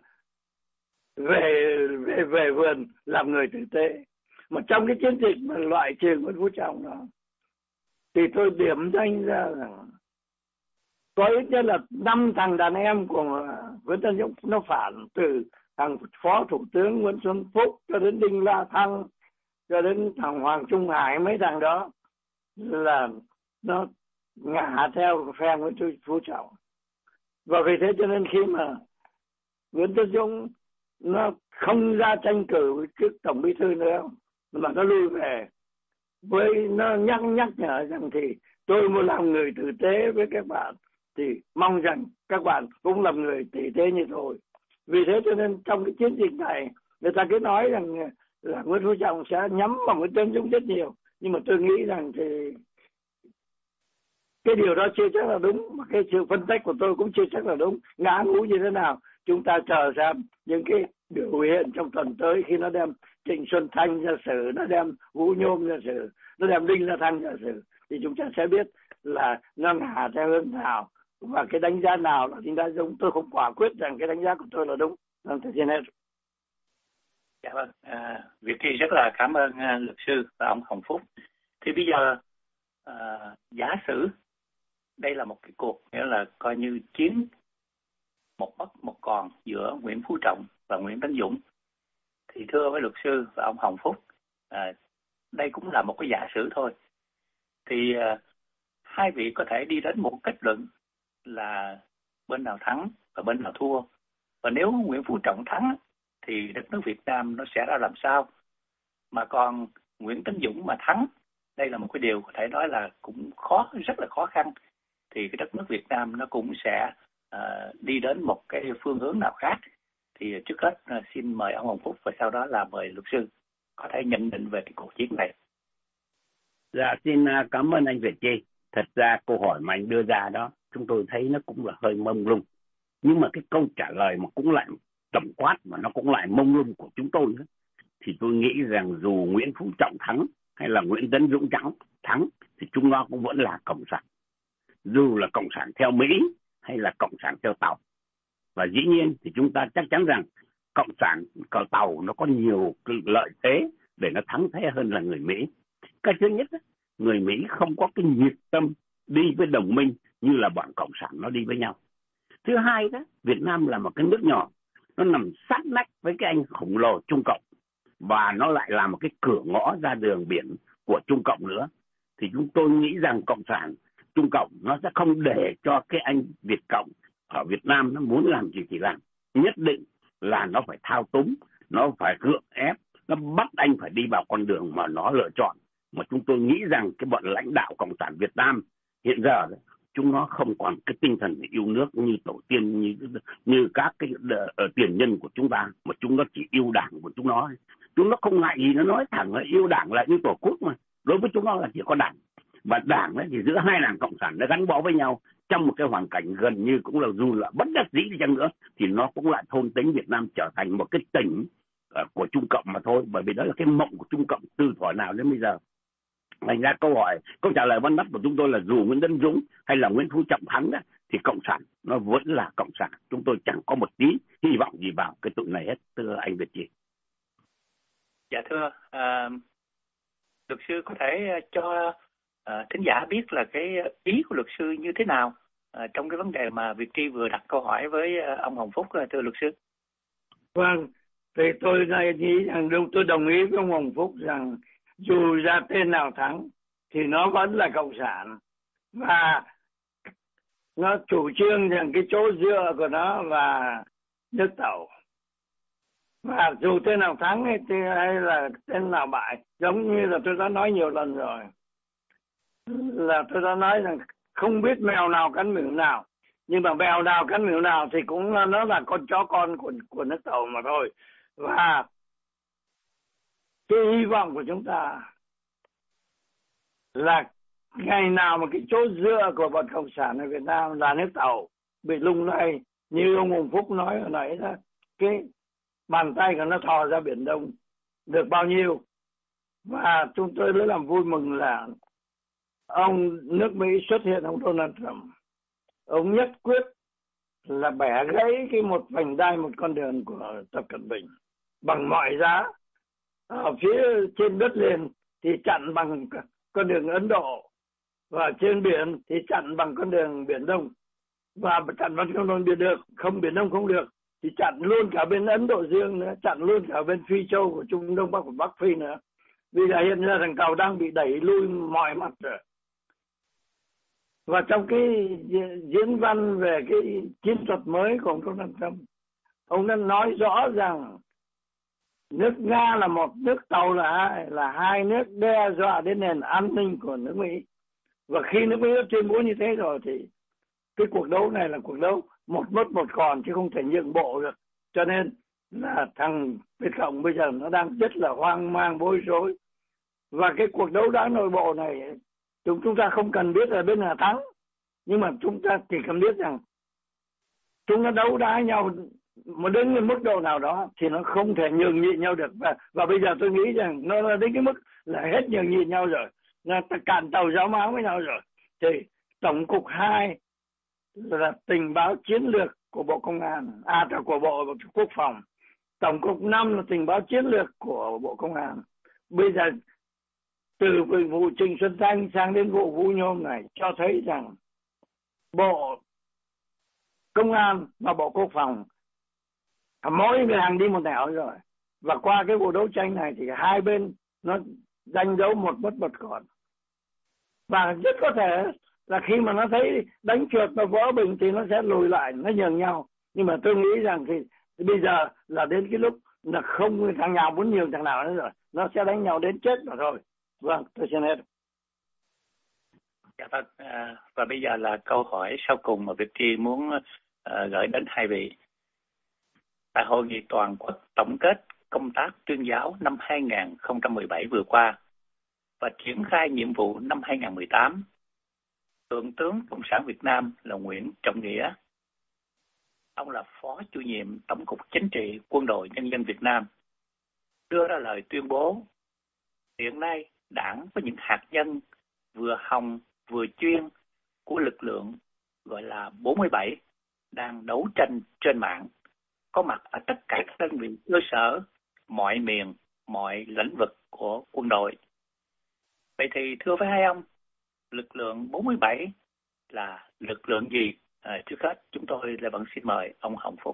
Speaker 3: về vườn làm người tử tế. Mà trong cái chiến dịch mà loại trừ Nguyễn Phú Trọng đó thì tôi điểm danh ra rằng có ít nhất là 5 thằng đàn em của Nguyễn Tấn Dũng nó phản, từ thằng Phó Thủ tướng Nguyễn Xuân Phúc cho đến Đinh La Thăng cho đến thằng Hoàng Trung Hải, mấy thằng đó là nó ngả theo phe Nguyễn Phú Trọng. Và vì thế cho nên khi mà Nguyễn Tấn Dũng nó không ra tranh cử với chức tổng bí thư nữa mà nó lui về, với nó nhắc nhở rằng thì tôi muốn làm người tử tế với các bạn, thì mong rằng các bạn cũng làm người tử tế như tôi. Vì thế cho nên trong cái chiến dịch này người ta cứ nói rằng là Nguyễn Phú Trọng sẽ nhắm vào Nguyễn Tấn Dũng rất nhiều, nhưng mà tôi nghĩ rằng thì cái điều đó chưa chắc là đúng, mà cái sự phân tích của tôi cũng chưa chắc là đúng. Ngã ngũ như thế nào chúng ta chờ xem những cái biểu hiện trong tuần tới, khi nó đem Trịnh Xuân Thanh ra xử, nó đem Vũ Nhôm ra xử, nó đem Đinh La Thăng ra xử, thì chúng ta sẽ biết là nó ngả theo hướng nào và cái đánh giá nào là đánh giá đúng. Tôi không quả quyết rằng cái đánh giá của tôi là đúng. Tôi xin hết.
Speaker 2: Dạ vâng, Việt Tri rất là cảm ơn luật sư và ông Hồng Phúc. Thì bây giờ giả sử đây là một cái cuộc, nghĩa là coi như chiến một mất một còn giữa Nguyễn Phú Trọng và Nguyễn Tấn Dũng, thì thưa với luật sư và ông Hồng Phúc, đây cũng là một cái giả sử thôi, thì hai vị có thể đi đến một kết luận là bên nào thắng và bên nào thua, và nếu Nguyễn Phú Trọng thắng thì đất nước Việt Nam nó sẽ ra làm sao, mà còn Nguyễn Tấn Dũng mà thắng, đây là một cái điều có thể nói là cũng rất là khó khăn, thì cái đất nước Việt Nam nó cũng sẽ đi đến một cái phương hướng nào khác. Thì trước hết xin mời ông Hồng Phúc và sau đó là mời luật sư có thể nhận định về cái cuộc chiến này.
Speaker 4: Dạ, xin cảm ơn anh Việt Chi. Thật ra câu hỏi mà anh đưa ra đó, chúng tôi thấy nó cũng là hơi mông lung. Nhưng mà cái câu trả lời mà cũng lại tổng quát mà nó cũng lại mông lung của chúng tôi nữa. Thì tôi nghĩ rằng dù Nguyễn Phú Trọng thắng hay là Nguyễn Tấn Dũng thắng thì chúng nó cũng vẫn là cộng sản. Dù là cộng sản theo Mỹ hay là cộng sản theo Tàu. Và dĩ nhiên thì chúng ta chắc chắn rằng cộng sản cờ Tàu nó có nhiều lợi thế để nó thắng thế hơn là người Mỹ. Cái thứ nhất, người Mỹ không có cái nhiệt tâm đi với đồng minh như là bọn cộng sản nó đi với nhau. Thứ hai đó, Việt Nam là một cái nước nhỏ, nó nằm sát nách với cái anh khổng lồ Trung Cộng, và nó lại là một cái cửa ngõ ra đường biển của Trung Cộng nữa. Thì chúng tôi nghĩ rằng cộng sản Trung Cộng nó sẽ không để cho cái anh Việt Cộng ở Việt Nam nó muốn làm gì thì làm. Nhất định là nó phải thao túng, nó phải gượng ép, nó bắt anh phải đi vào con đường mà nó lựa chọn. Mà chúng tôi nghĩ rằng cái bọn lãnh đạo cộng sản Việt Nam hiện giờ chúng nó không còn cái tinh thần yêu nước như tổ tiên, như các cái tiền nhân của chúng ta, mà chúng nó chỉ yêu đảng của chúng nó. Chúng nó không ngại gì nó nói thẳng là yêu đảng là như tổ quốc, mà đối với chúng nó là chỉ có đảng. Và đảng ấy thì giữa hai đảng cộng sản nó gắn bó với nhau trong một cái hoàn cảnh gần như cũng là dù là bất đắc dĩ đi chăng nữa thì nó cũng lại thôn tính Việt Nam trở thành một cái tỉnh của Trung Cộng mà thôi, bởi vì đó là cái mộng của Trung Cộng từ thuở nào đến bây giờ. Thành ra câu trả lời văn đáp của chúng tôi là dù Nguyễn Tấn Dũng hay là Nguyễn Phú Trọng thắng đó, thì cộng sản nó vẫn là cộng sản. Chúng tôi chẳng có một tí hy vọng gì vào cái tụi này hết, thưa anh Việt Chi.
Speaker 2: Dạ thưa luật sư có thể cho thính giả biết là cái ý của luật sư như thế nào trong cái vấn đề mà Việt Chi vừa đặt câu hỏi với ông Hồng Phúc, thưa luật sư.
Speaker 3: Vâng, thì tôi nghĩ rằng tôi đồng ý với ông Hồng Phúc rằng dù ra tên nào thắng thì nó vẫn là cộng sản, và nó chủ trương rằng cái chỗ dựa của nó là nước Tàu. Và dù tên nào thắng hay là tên nào bại, giống như là tôi đã nói nhiều lần rồi, là tôi đã nói rằng không biết mèo nào cắn mèo nào, nhưng mà mèo nào cắn mèo nào thì cũng nó là con chó con của nước Tàu mà thôi. Và cái hy vọng của chúng ta là ngày nào mà cái chỗ dựa của bọn cộng sản ở Việt Nam là nước Tàu bị lung lay, như ông Hồng Phúc nói hồi nãy đó, cái bàn tay của nó thò ra Biển Đông được bao nhiêu. Và chúng tôi rất làm vui mừng là ông nước Mỹ xuất hiện, ông Donald Trump, ông nhất quyết là bẻ gãy cái một vành đai, một con đường của Tập Cận Bình bằng mọi giá. Ở phía trên đất liền thì chặn bằng con đường Ấn Độ, và trên biển thì chặn bằng con đường Biển Đông, và chặn bằng con đường được không, Biển Đông không được thì chặn luôn cả bên Ấn Độ Dương nữa, chặn luôn cả bên Phi Châu của Trung Đông Bắc và Bắc Phi nữa. Vì là hiện giờ thằng Tàu đang bị đẩy lui mọi mặt rồi. Và trong cái diễn văn về cái chiến thuật mới của ông Donald Trump, ông đã nói rõ rằng nước Nga là một, nước Tàu là hai nước đe dọa đến nền an ninh của nước Mỹ. Và khi nước Mỹ đã tuyên bố như thế rồi thì cái cuộc đấu này là cuộc đấu một mất một còn, chứ không thể nhượng bộ được. Cho nên là thằng Việt Cộng bây giờ nó đang rất là hoang mang bối rối. Và cái cuộc đấu đá nội bộ này chúng ta không cần biết là bên nào thắng, nhưng mà chúng ta chỉ cần biết rằng chúng nó đấu đá nhau mà đến mức độ nào đó thì nó không thể nhường nhịn nhau được. Và bây giờ tôi nghĩ rằng nó đến cái mức là hết nhường nhịn nhau rồi, nó cạn tàu giáo máu với nhau rồi. Thì Tổng cục 2 là tình báo chiến lược của Bộ Công an, của Bộ Quốc phòng. Tổng cục 5 là tình báo chiến lược của Bộ Công an. Bây giờ từ vụ Trịnh Xuân Thanh sang đến vụ Vũ Nhôm này cho thấy rằng Bộ Công an và Bộ Quốc phòng mỗi người hàng đi một nẻo rồi. Và qua cái vụ đấu tranh này thì hai bên nó đánh dấu một mất một còn. Và rất có thể là khi mà nó thấy đánh trượt và vỡ bình thì nó sẽ lùi lại, nó nhường nhau. Nhưng mà tôi nghĩ rằng thì bây giờ là đến cái lúc là không thằng nào muốn nhường thằng nào nữa rồi. nó sẽ đánh nhau đến chết mà thôi. Vâng, tôi xin hết.
Speaker 2: Dạ vâng, và bây giờ là câu hỏi sau cùng mà Việt Tri muốn gửi đến hai vị. Tại hội nghị toàn quốc tổng kết công tác tuyên giáo năm 2017 vừa qua và triển khai nhiệm vụ năm 2018, Thượng tướng Cộng sản Việt Nam là Nguyễn Trọng Nghĩa, ông là Phó Chủ nhiệm Tổng cục Chính trị Quân đội Nhân dân Việt Nam, đưa ra lời tuyên bố hiện nay Đảng có những hạt nhân vừa hồng vừa chuyên của lực lượng gọi là 47 đang đấu tranh trên mạng, có mặt ở tất cả các đơn vị cơ sở, mọi miền, mọi lĩnh vực của quân đội. Vậy thì thưa với hai ông, lực lượng 47 là lực lượng gì? Trước hết chúng tôi lại vẫn xin mời ông Hồng Phúc.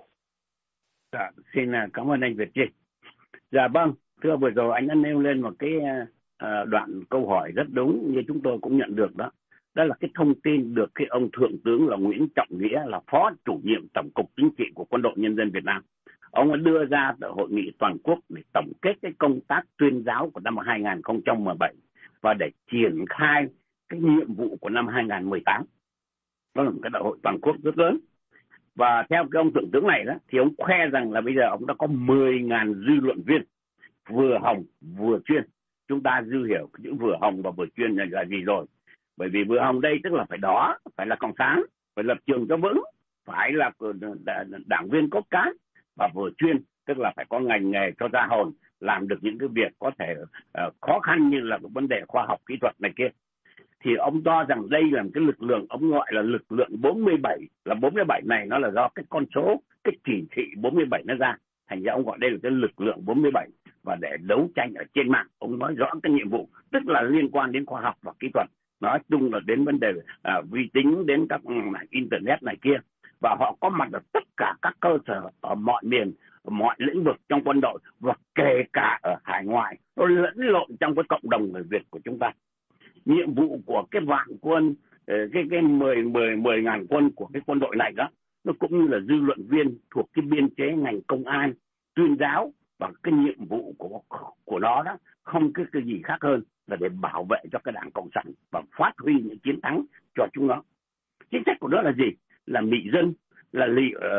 Speaker 4: Dạ, xin cảm ơn anh Việt Tri. Dạ vâng, thưa vừa rồi anh đã nêu lên một cái đoạn câu hỏi rất đúng như chúng tôi cũng nhận được đó. Đó là cái thông tin được cái ông Thượng tướng là Nguyễn Trọng Nghĩa là Phó Chủ nhiệm Tổng cục Chính trị của Quân đội Nhân dân Việt Nam. Ông đã đưa ra tại hội nghị toàn quốc để tổng kết cái công tác tuyên giáo của năm 2017 và để triển khai cái nhiệm vụ của năm 2018. Đó là một cái đại hội toàn quốc rất lớn. Và theo cái ông Thượng tướng này đó, thì ông khoe rằng là bây giờ ông đã có 10.000 dư luận viên, vừa hồng vừa chuyên. Chúng ta dư hiểu chữ vừa hồng và vừa chuyên là gì rồi. Bởi vì vừa hồng đây tức là phải đó, phải là cộng sản, phải lập trường cho vững, phải là đảng viên cốt cán, và vừa chuyên tức là phải có ngành nghề cho ra hồn, làm được những cái việc có thể khó khăn như là vấn đề khoa học kỹ thuật này kia. Thì ông cho rằng đây là một cái lực lượng, ông gọi là lực lượng 47, là 47 này nó là do cái con số, cái chỉ thị 47 nó ra. Thành ra ông gọi đây là cái lực lượng 47, và để đấu tranh ở trên mạng, ông nói rõ cái nhiệm vụ, tức là liên quan đến khoa học và kỹ thuật, nói chung là đến vấn đề vi tính, đến các internet này kia. Và họ có mặt ở tất cả các cơ sở ở mọi miền, mọi lĩnh vực trong quân đội, và kể cả ở hải ngoại, nó lẫn lộn trong cái cộng đồng người Việt của chúng ta. Nhiệm vụ của cái vạn quân, cái 10.000 quân của cái quân đội này đó, nó cũng như là dư luận viên thuộc cái biên chế ngành công an, tuyên giáo, và cái nhiệm vụ của nó đó không cái gì khác hơn là để bảo vệ cho cái Đảng Cộng sản và phát huy những chiến thắng cho chúng nó. Chính sách của nó là gì? Là mị dân, là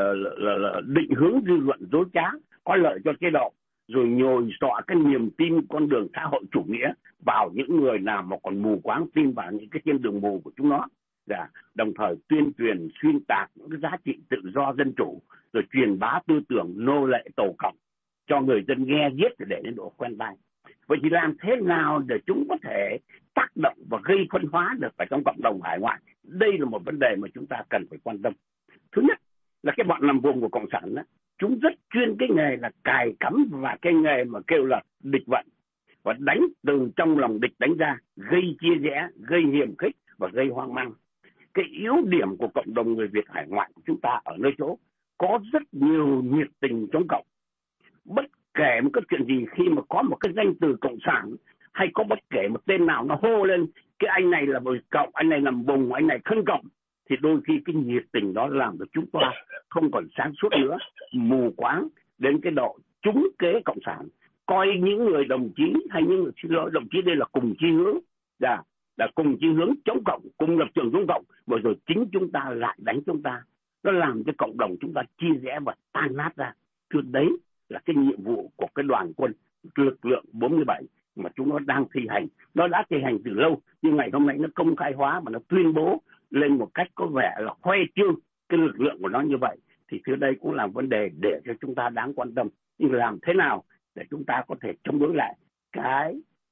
Speaker 4: định hướng dư luận dối trá, có lợi cho chế độ, rồi nhồi sọ cái niềm tin con đường xã hội chủ nghĩa vào những người nào mà còn mù quáng tin vào những cái thiên đường mù của chúng nó. Đồng thời tuyên truyền xuyên tạc những cái giá trị tự do dân chủ, rồi truyền bá tư tưởng nô lệ tổ cộng cho người dân nghe viết để đến độ quen tai. Vậy thì làm thế nào để chúng có thể tác động và gây phân hóa được ở trong cộng đồng hải ngoại? Đây là một vấn đề mà chúng ta cần phải quan tâm. Thứ nhất là cái bọn nằm vùng của Cộng sản đó, chúng rất chuyên cái nghề là cài cắm, và cái nghề mà kêu là địch vận, và đánh từ trong lòng địch đánh ra, gây chia rẽ, gây hiềm khích và gây hoang mang. Cái yếu điểm của cộng đồng người Việt hải ngoại của chúng ta ở nơi chỗ có rất nhiều nhiệt tình chống cộng. Bất kể một cái chuyện gì, khi mà có một cái danh từ cộng sản, hay có bất kể một tên nào nó hô lên cái anh này là bồi cộng, anh này làm bùng, anh này thân cộng, thì đôi khi cái nhiệt tình đó làm cho chúng ta không còn sáng suốt nữa, mù quáng đến cái độ trúng kế cộng sản, coi những người đồng chí hay những người, xin lỗi, đồng chí đây là cùng chí hướng, là cùng chí hướng chống cộng, cùng lập trường chống cộng, rồi chính chúng ta lại đánh chúng ta, nó làm cho cộng đồng chúng ta chia rẽ và tan nát ra. Thì đấy là cái nhiệm vụ của cái đoàn quân lực lượng 47 mà chúng nó đang thi hành. Nó đã thi hành từ lâu, nhưng ngày hôm nay nó công khai hóa mà nó tuyên bố lên một cách có vẻ là khoe trương cái lực lượng của nó như vậy. Thì từ đây cũng là vấn đề để cho chúng ta đáng quan tâm. Nhưng làm thế nào để chúng ta có thể chống đối lại cái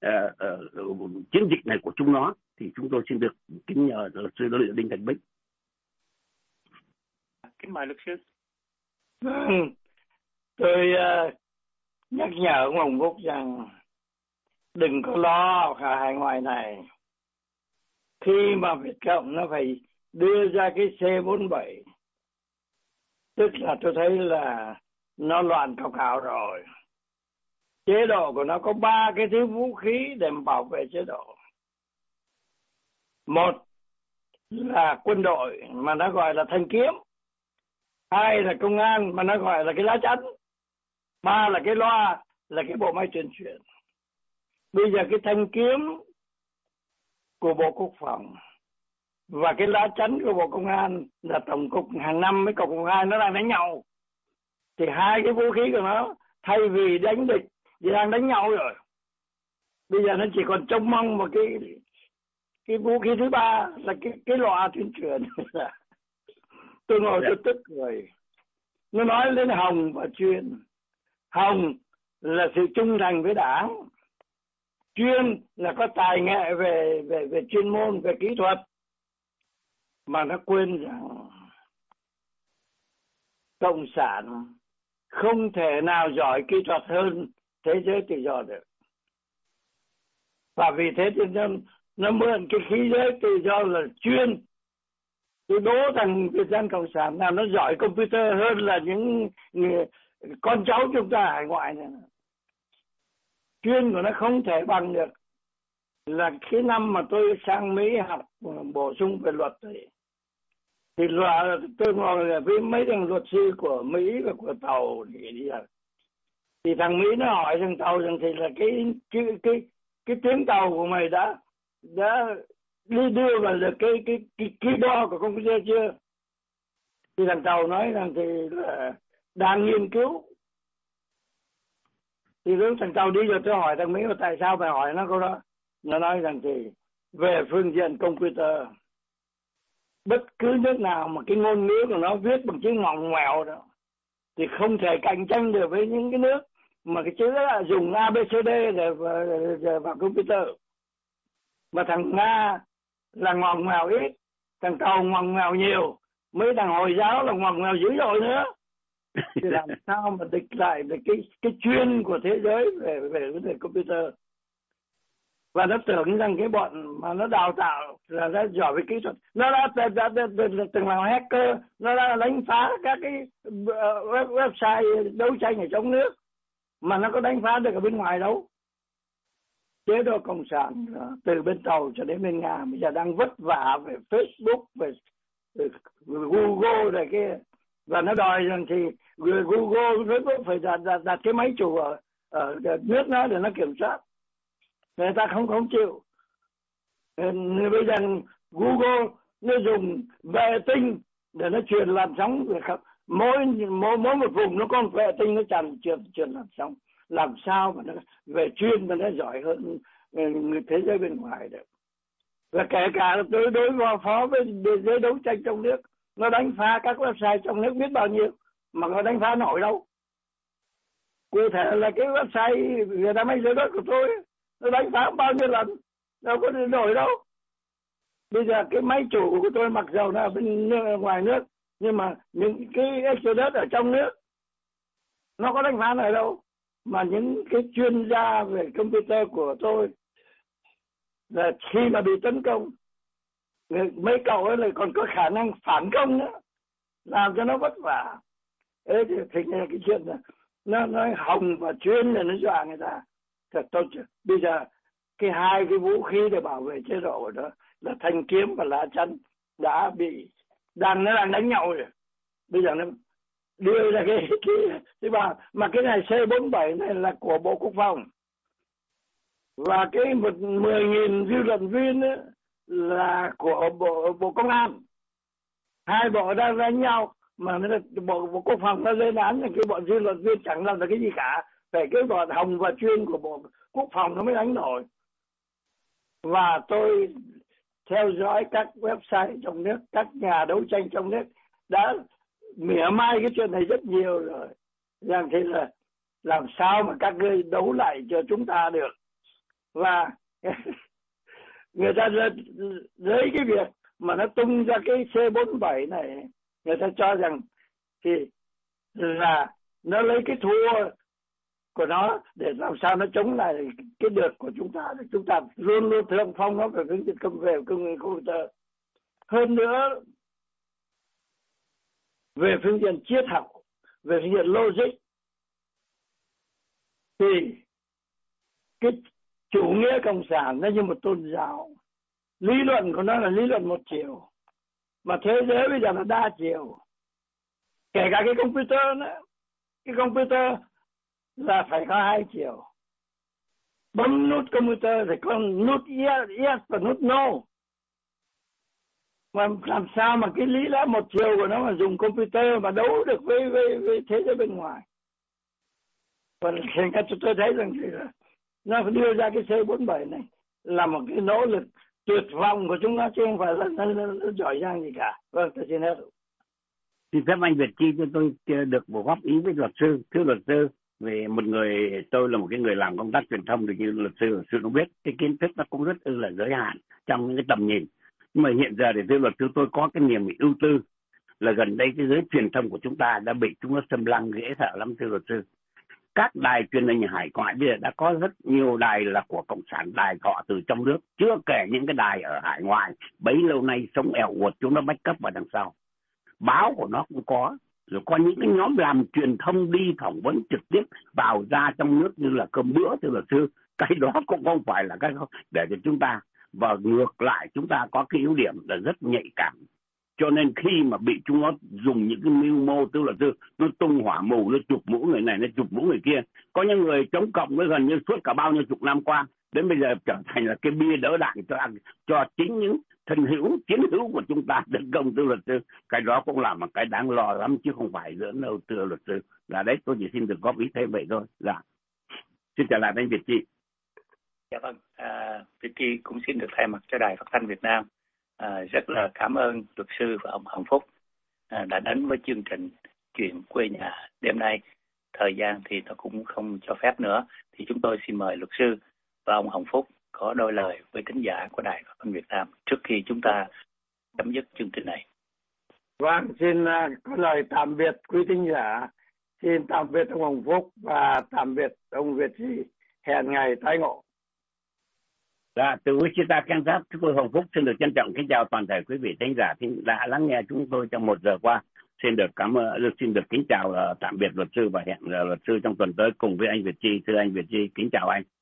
Speaker 4: chiến dịch này của chúng nó, thì chúng tôi xin được kính nhờ luật sư Đinh Thành Bích.
Speaker 2: Kính mời luật sư.
Speaker 3: Tôi nhắc nhở ông Hồng Phúc rằng đừng có lo cả hải ngoại này. Khi mà Việt Cộng nó phải đưa ra cái C47, tức là tôi thấy là nó loạn cọc hảo rồi. Chế độ của nó có 3 cái thứ vũ khí để bảo vệ chế độ. Một là quân đội mà nó gọi là thanh kiếm. 2 là công an mà nó gọi là cái lá chắn. 3 là cái loa, là cái bộ máy tuyên truyền. Bây giờ cái thanh kiếm của Bộ Quốc phòng và cái lá chắn của Bộ Công an là tổng cục hàng năm với cục công an nó đang đánh nhau. Thì hai cái vũ khí của nó thay vì đánh địch thì đang đánh nhau rồi. Bây giờ nó chỉ còn trông mong vào cái vũ khí thứ ba là cái loa tuyên truyền. Tôi ngồi tôi tức rồi. Nó nói lên Hồng và Chuyên. Hồng là sự trung thành với Đảng. Chuyên là có tài nghệ về chuyên môn, về kỹ thuật. Mà nó quên rằng cộng sản không thể nào giỏi kỹ thuật hơn thế giới tự do được. Và vì thế cho nên nó mượn cái khí giới tự do là Chuyên. Tôi đố rằng Việt Nam Cộng sản nào nó giỏi computer hơn là những con cháu chúng ta hải ngoại này. Chuyên của nó không thể bằng được. Là cái năm mà tôi sang Mỹ học bổ sung về luật ấy, thì tôi ngồi với mấy thằng luật sư của Mỹ và của Tàu thì thằng Mỹ nó hỏi thằng Tàu rằng thì là cái tiếng Tàu của mày đã đưa vào được cái keyboard của computer chưa? Thì thằng Tàu nói rằng thì là đang nghiên cứu. Thì lúc thằng Tàu đi rồi tôi hỏi thằng Mỹ là tại sao mày hỏi nó câu đó? Nó nói rằng thì về phương diện computer, bất cứ nước nào mà cái ngôn ngữ của nó viết bằng chữ ngoằn ngoèo đó thì không thể cạnh tranh được với những cái nước mà cái chữ là dùng ABCD để vào computer. Mà thằng Nga là ngoằn ngoèo ít, thằng Tàu ngoằn ngoèo nhiều, mấy thằng Hồi giáo là ngoằn ngoèo dữ dội nữa. Thì làm sao mà địch lại được cái chuyên của thế giới về vấn đề computer? Và nó tưởng rằng cái bọn mà nó đào tạo là nó giỏi về kỹ thuật, nó đã từng làm hacker, nó đã đánh phá các cái website đấu tranh ở trong nước, mà nó có đánh phá được ở bên ngoài đâu. Chế độ cộng sản từ bên Tàu cho đến bên Nga bây giờ đang vất vả về Facebook, về Google rồi kia, và nó đòi rằng thì Google nó phải đặt cái máy chủ ở nước nó để nó kiểm soát. Người ta không chịu. Bây giờ Google nó dùng vệ tinh để nó truyền làn sóng. Mỗi một vùng nó có một vệ tinh nó truyền làn sóng. Làm sao mà nó về chuyên mà nó giỏi hơn người thế giới bên ngoài được. Và kể cả đối phó với giới đấu tranh trong nước, nó đánh phá các website trong nước biết bao nhiêu mà nó đánh phá nổi đâu. Cụ thể là cái website Việt Nam Anh Giới Đất của tôi, nó đánh phá bao nhiêu lần, đâu có nổi đâu. Bây giờ cái máy chủ của tôi mặc dầu nó ở bên ngoài nước, nhưng mà những cái Exodus ở trong nước nó có đánh phá này đâu. Mà những cái chuyên gia về computer của tôi là khi mà bị tấn công, mấy cậu ấy lại còn có khả năng phản công nữa, làm cho nó vất vả. Thế thì cái chuyện nó nói Hồng và Chuyên là nó dọa người ta. Thật tốt. Bây giờ cái hai cái vũ khí để bảo vệ chế độ đó là thanh kiếm và lá chắn đã bị nó đang đánh nhau rồi. Bây giờ nó đưa ra cái mà cái này C47 này là của Bộ Quốc phòng, và cái 10.000 dư luận viên ấy là của Bộ Công an. Hai bộ đang đánh nhau mà Bộ Quốc phòng nó lên án là cái bọn dư luận viên chẳng làm được cái gì cả. Phải cái bọn Hồng và Chuyên của Bộ Quốc phòng nó mới đánh nổi. Và tôi theo dõi các website trong nước, các nhà đấu tranh trong nước đã mỉa mai cái chuyện này rất nhiều rồi. Rằng thế là làm sao mà các ngươi đấu lại cho chúng ta được. Và người ta lấy cái việc mà nó tung ra cái C47 này, người ta cho rằng thì là nó lấy cái thua của nó để làm sao nó chống lại cái được của chúng ta. Chúng ta luôn luôn thượng phong nó về phương diện công nghệ computer. Hơn nữa, về phương diện triết học, về phương diện logic, thì cái chủ nghĩa cộng sản nó như một tôn giáo. Lý luận của nó là lý luận một chiều, mà thế giới bây giờ nó đa chiều. Kể cả cái computer nữa, cái computer là phải có hai chiều. bấm nút computer thì có nút yes và nút no. Mà làm sao mà cái lý lẽ một chiều của nó mà dùng computer mà đấu được với thế giới bên ngoài. Còn hiện tại tôi thấy rằng thì nó đưa ra cái C47 này là một cái nỗ lực tuyệt vọng của chúng nó, chứ không phải là nó giỏi giang gì cả. Vâng, tôi xin hết.
Speaker 4: Xin phép anh Việt Chi cho tôi được một góp ý với luật sư. Thưa luật sư, về một người, tôi là một cái người làm công tác truyền thông, thì như luật sư cũng biết cái kiến thức nó cũng rất là giới hạn trong những cái tầm nhìn. Nhưng mà hiện giờ thì thưa luật sư, tôi có cái niềm ưu tư là gần đây cái giới truyền thông của chúng ta đã bị chúng nó xâm lăng dễ sợ lắm thưa luật sư. Các đài truyền hình hải ngoại bây giờ đã có rất nhiều đài là của cộng sản, đài họ từ trong nước, chưa kể những cái đài ở hải ngoại bấy lâu nay sống eo uột, chúng nó bách cấp vào đằng sau. Báo của nó cũng có, rồi có những cái nhóm làm truyền thông đi phỏng vấn trực tiếp vào ra trong nước như là cơm bữa thưa luật sư. Cái đó cũng không phải là cái để cho chúng ta, và ngược lại chúng ta có cái yếu điểm là rất nhạy cảm. Cho nên khi mà bị chúng nó dùng những cái mưu mô, tức là nó tung hỏa mù, nó chụp mũ người này, nó chụp mũ người kia. Có những người chống cộng với gần như suốt cả bao nhiêu chục năm qua, đến bây giờ trở thành là cái bia đỡ đạn cho chính những thân hữu, chiến hữu của chúng ta tấn công thưa luật sư. Cái đó cũng là một cái đáng lo lắm chứ không phải giỡn đâu thưa luật sư. Là đấy, tôi chỉ xin được góp ý thêm vậy thôi. Dạ. Xin trở lại anh Việt Chi.
Speaker 2: Dạ vâng, Việt Chi cũng xin được thay mặt cho Đài Phát thanh Việt Nam rất là cảm ơn luật sư và ông Hồng Phúc đã đến với chương trình Chuyện quê nhà đêm nay. Thời gian thì nó cũng không cho phép nữa, thì chúng tôi xin mời luật sư và ông Hồng Phúc có đôi lời với thính giả của Đài Phát thanh Việt Nam trước khi chúng ta chấm dứt chương trình này.
Speaker 3: Vâng, xin có lời tạm biệt quý thính giả. Xin tạm biệt ông Hồng Phúc và tạm biệt ông Việt Chi. Hẹn ngày tái ngộ.
Speaker 4: Dạ, từ Wichita, Kansas, chúng tôi Hồng Phúc xin được trân trọng kính chào toàn thể quý vị thính giả đã lắng nghe chúng tôi trong 1 giờ qua. Xin được kính chào tạm biệt luật sư và hẹn luật sư trong tuần tới cùng với anh Việt Chi. Thưa anh Việt Chi, kính chào anh.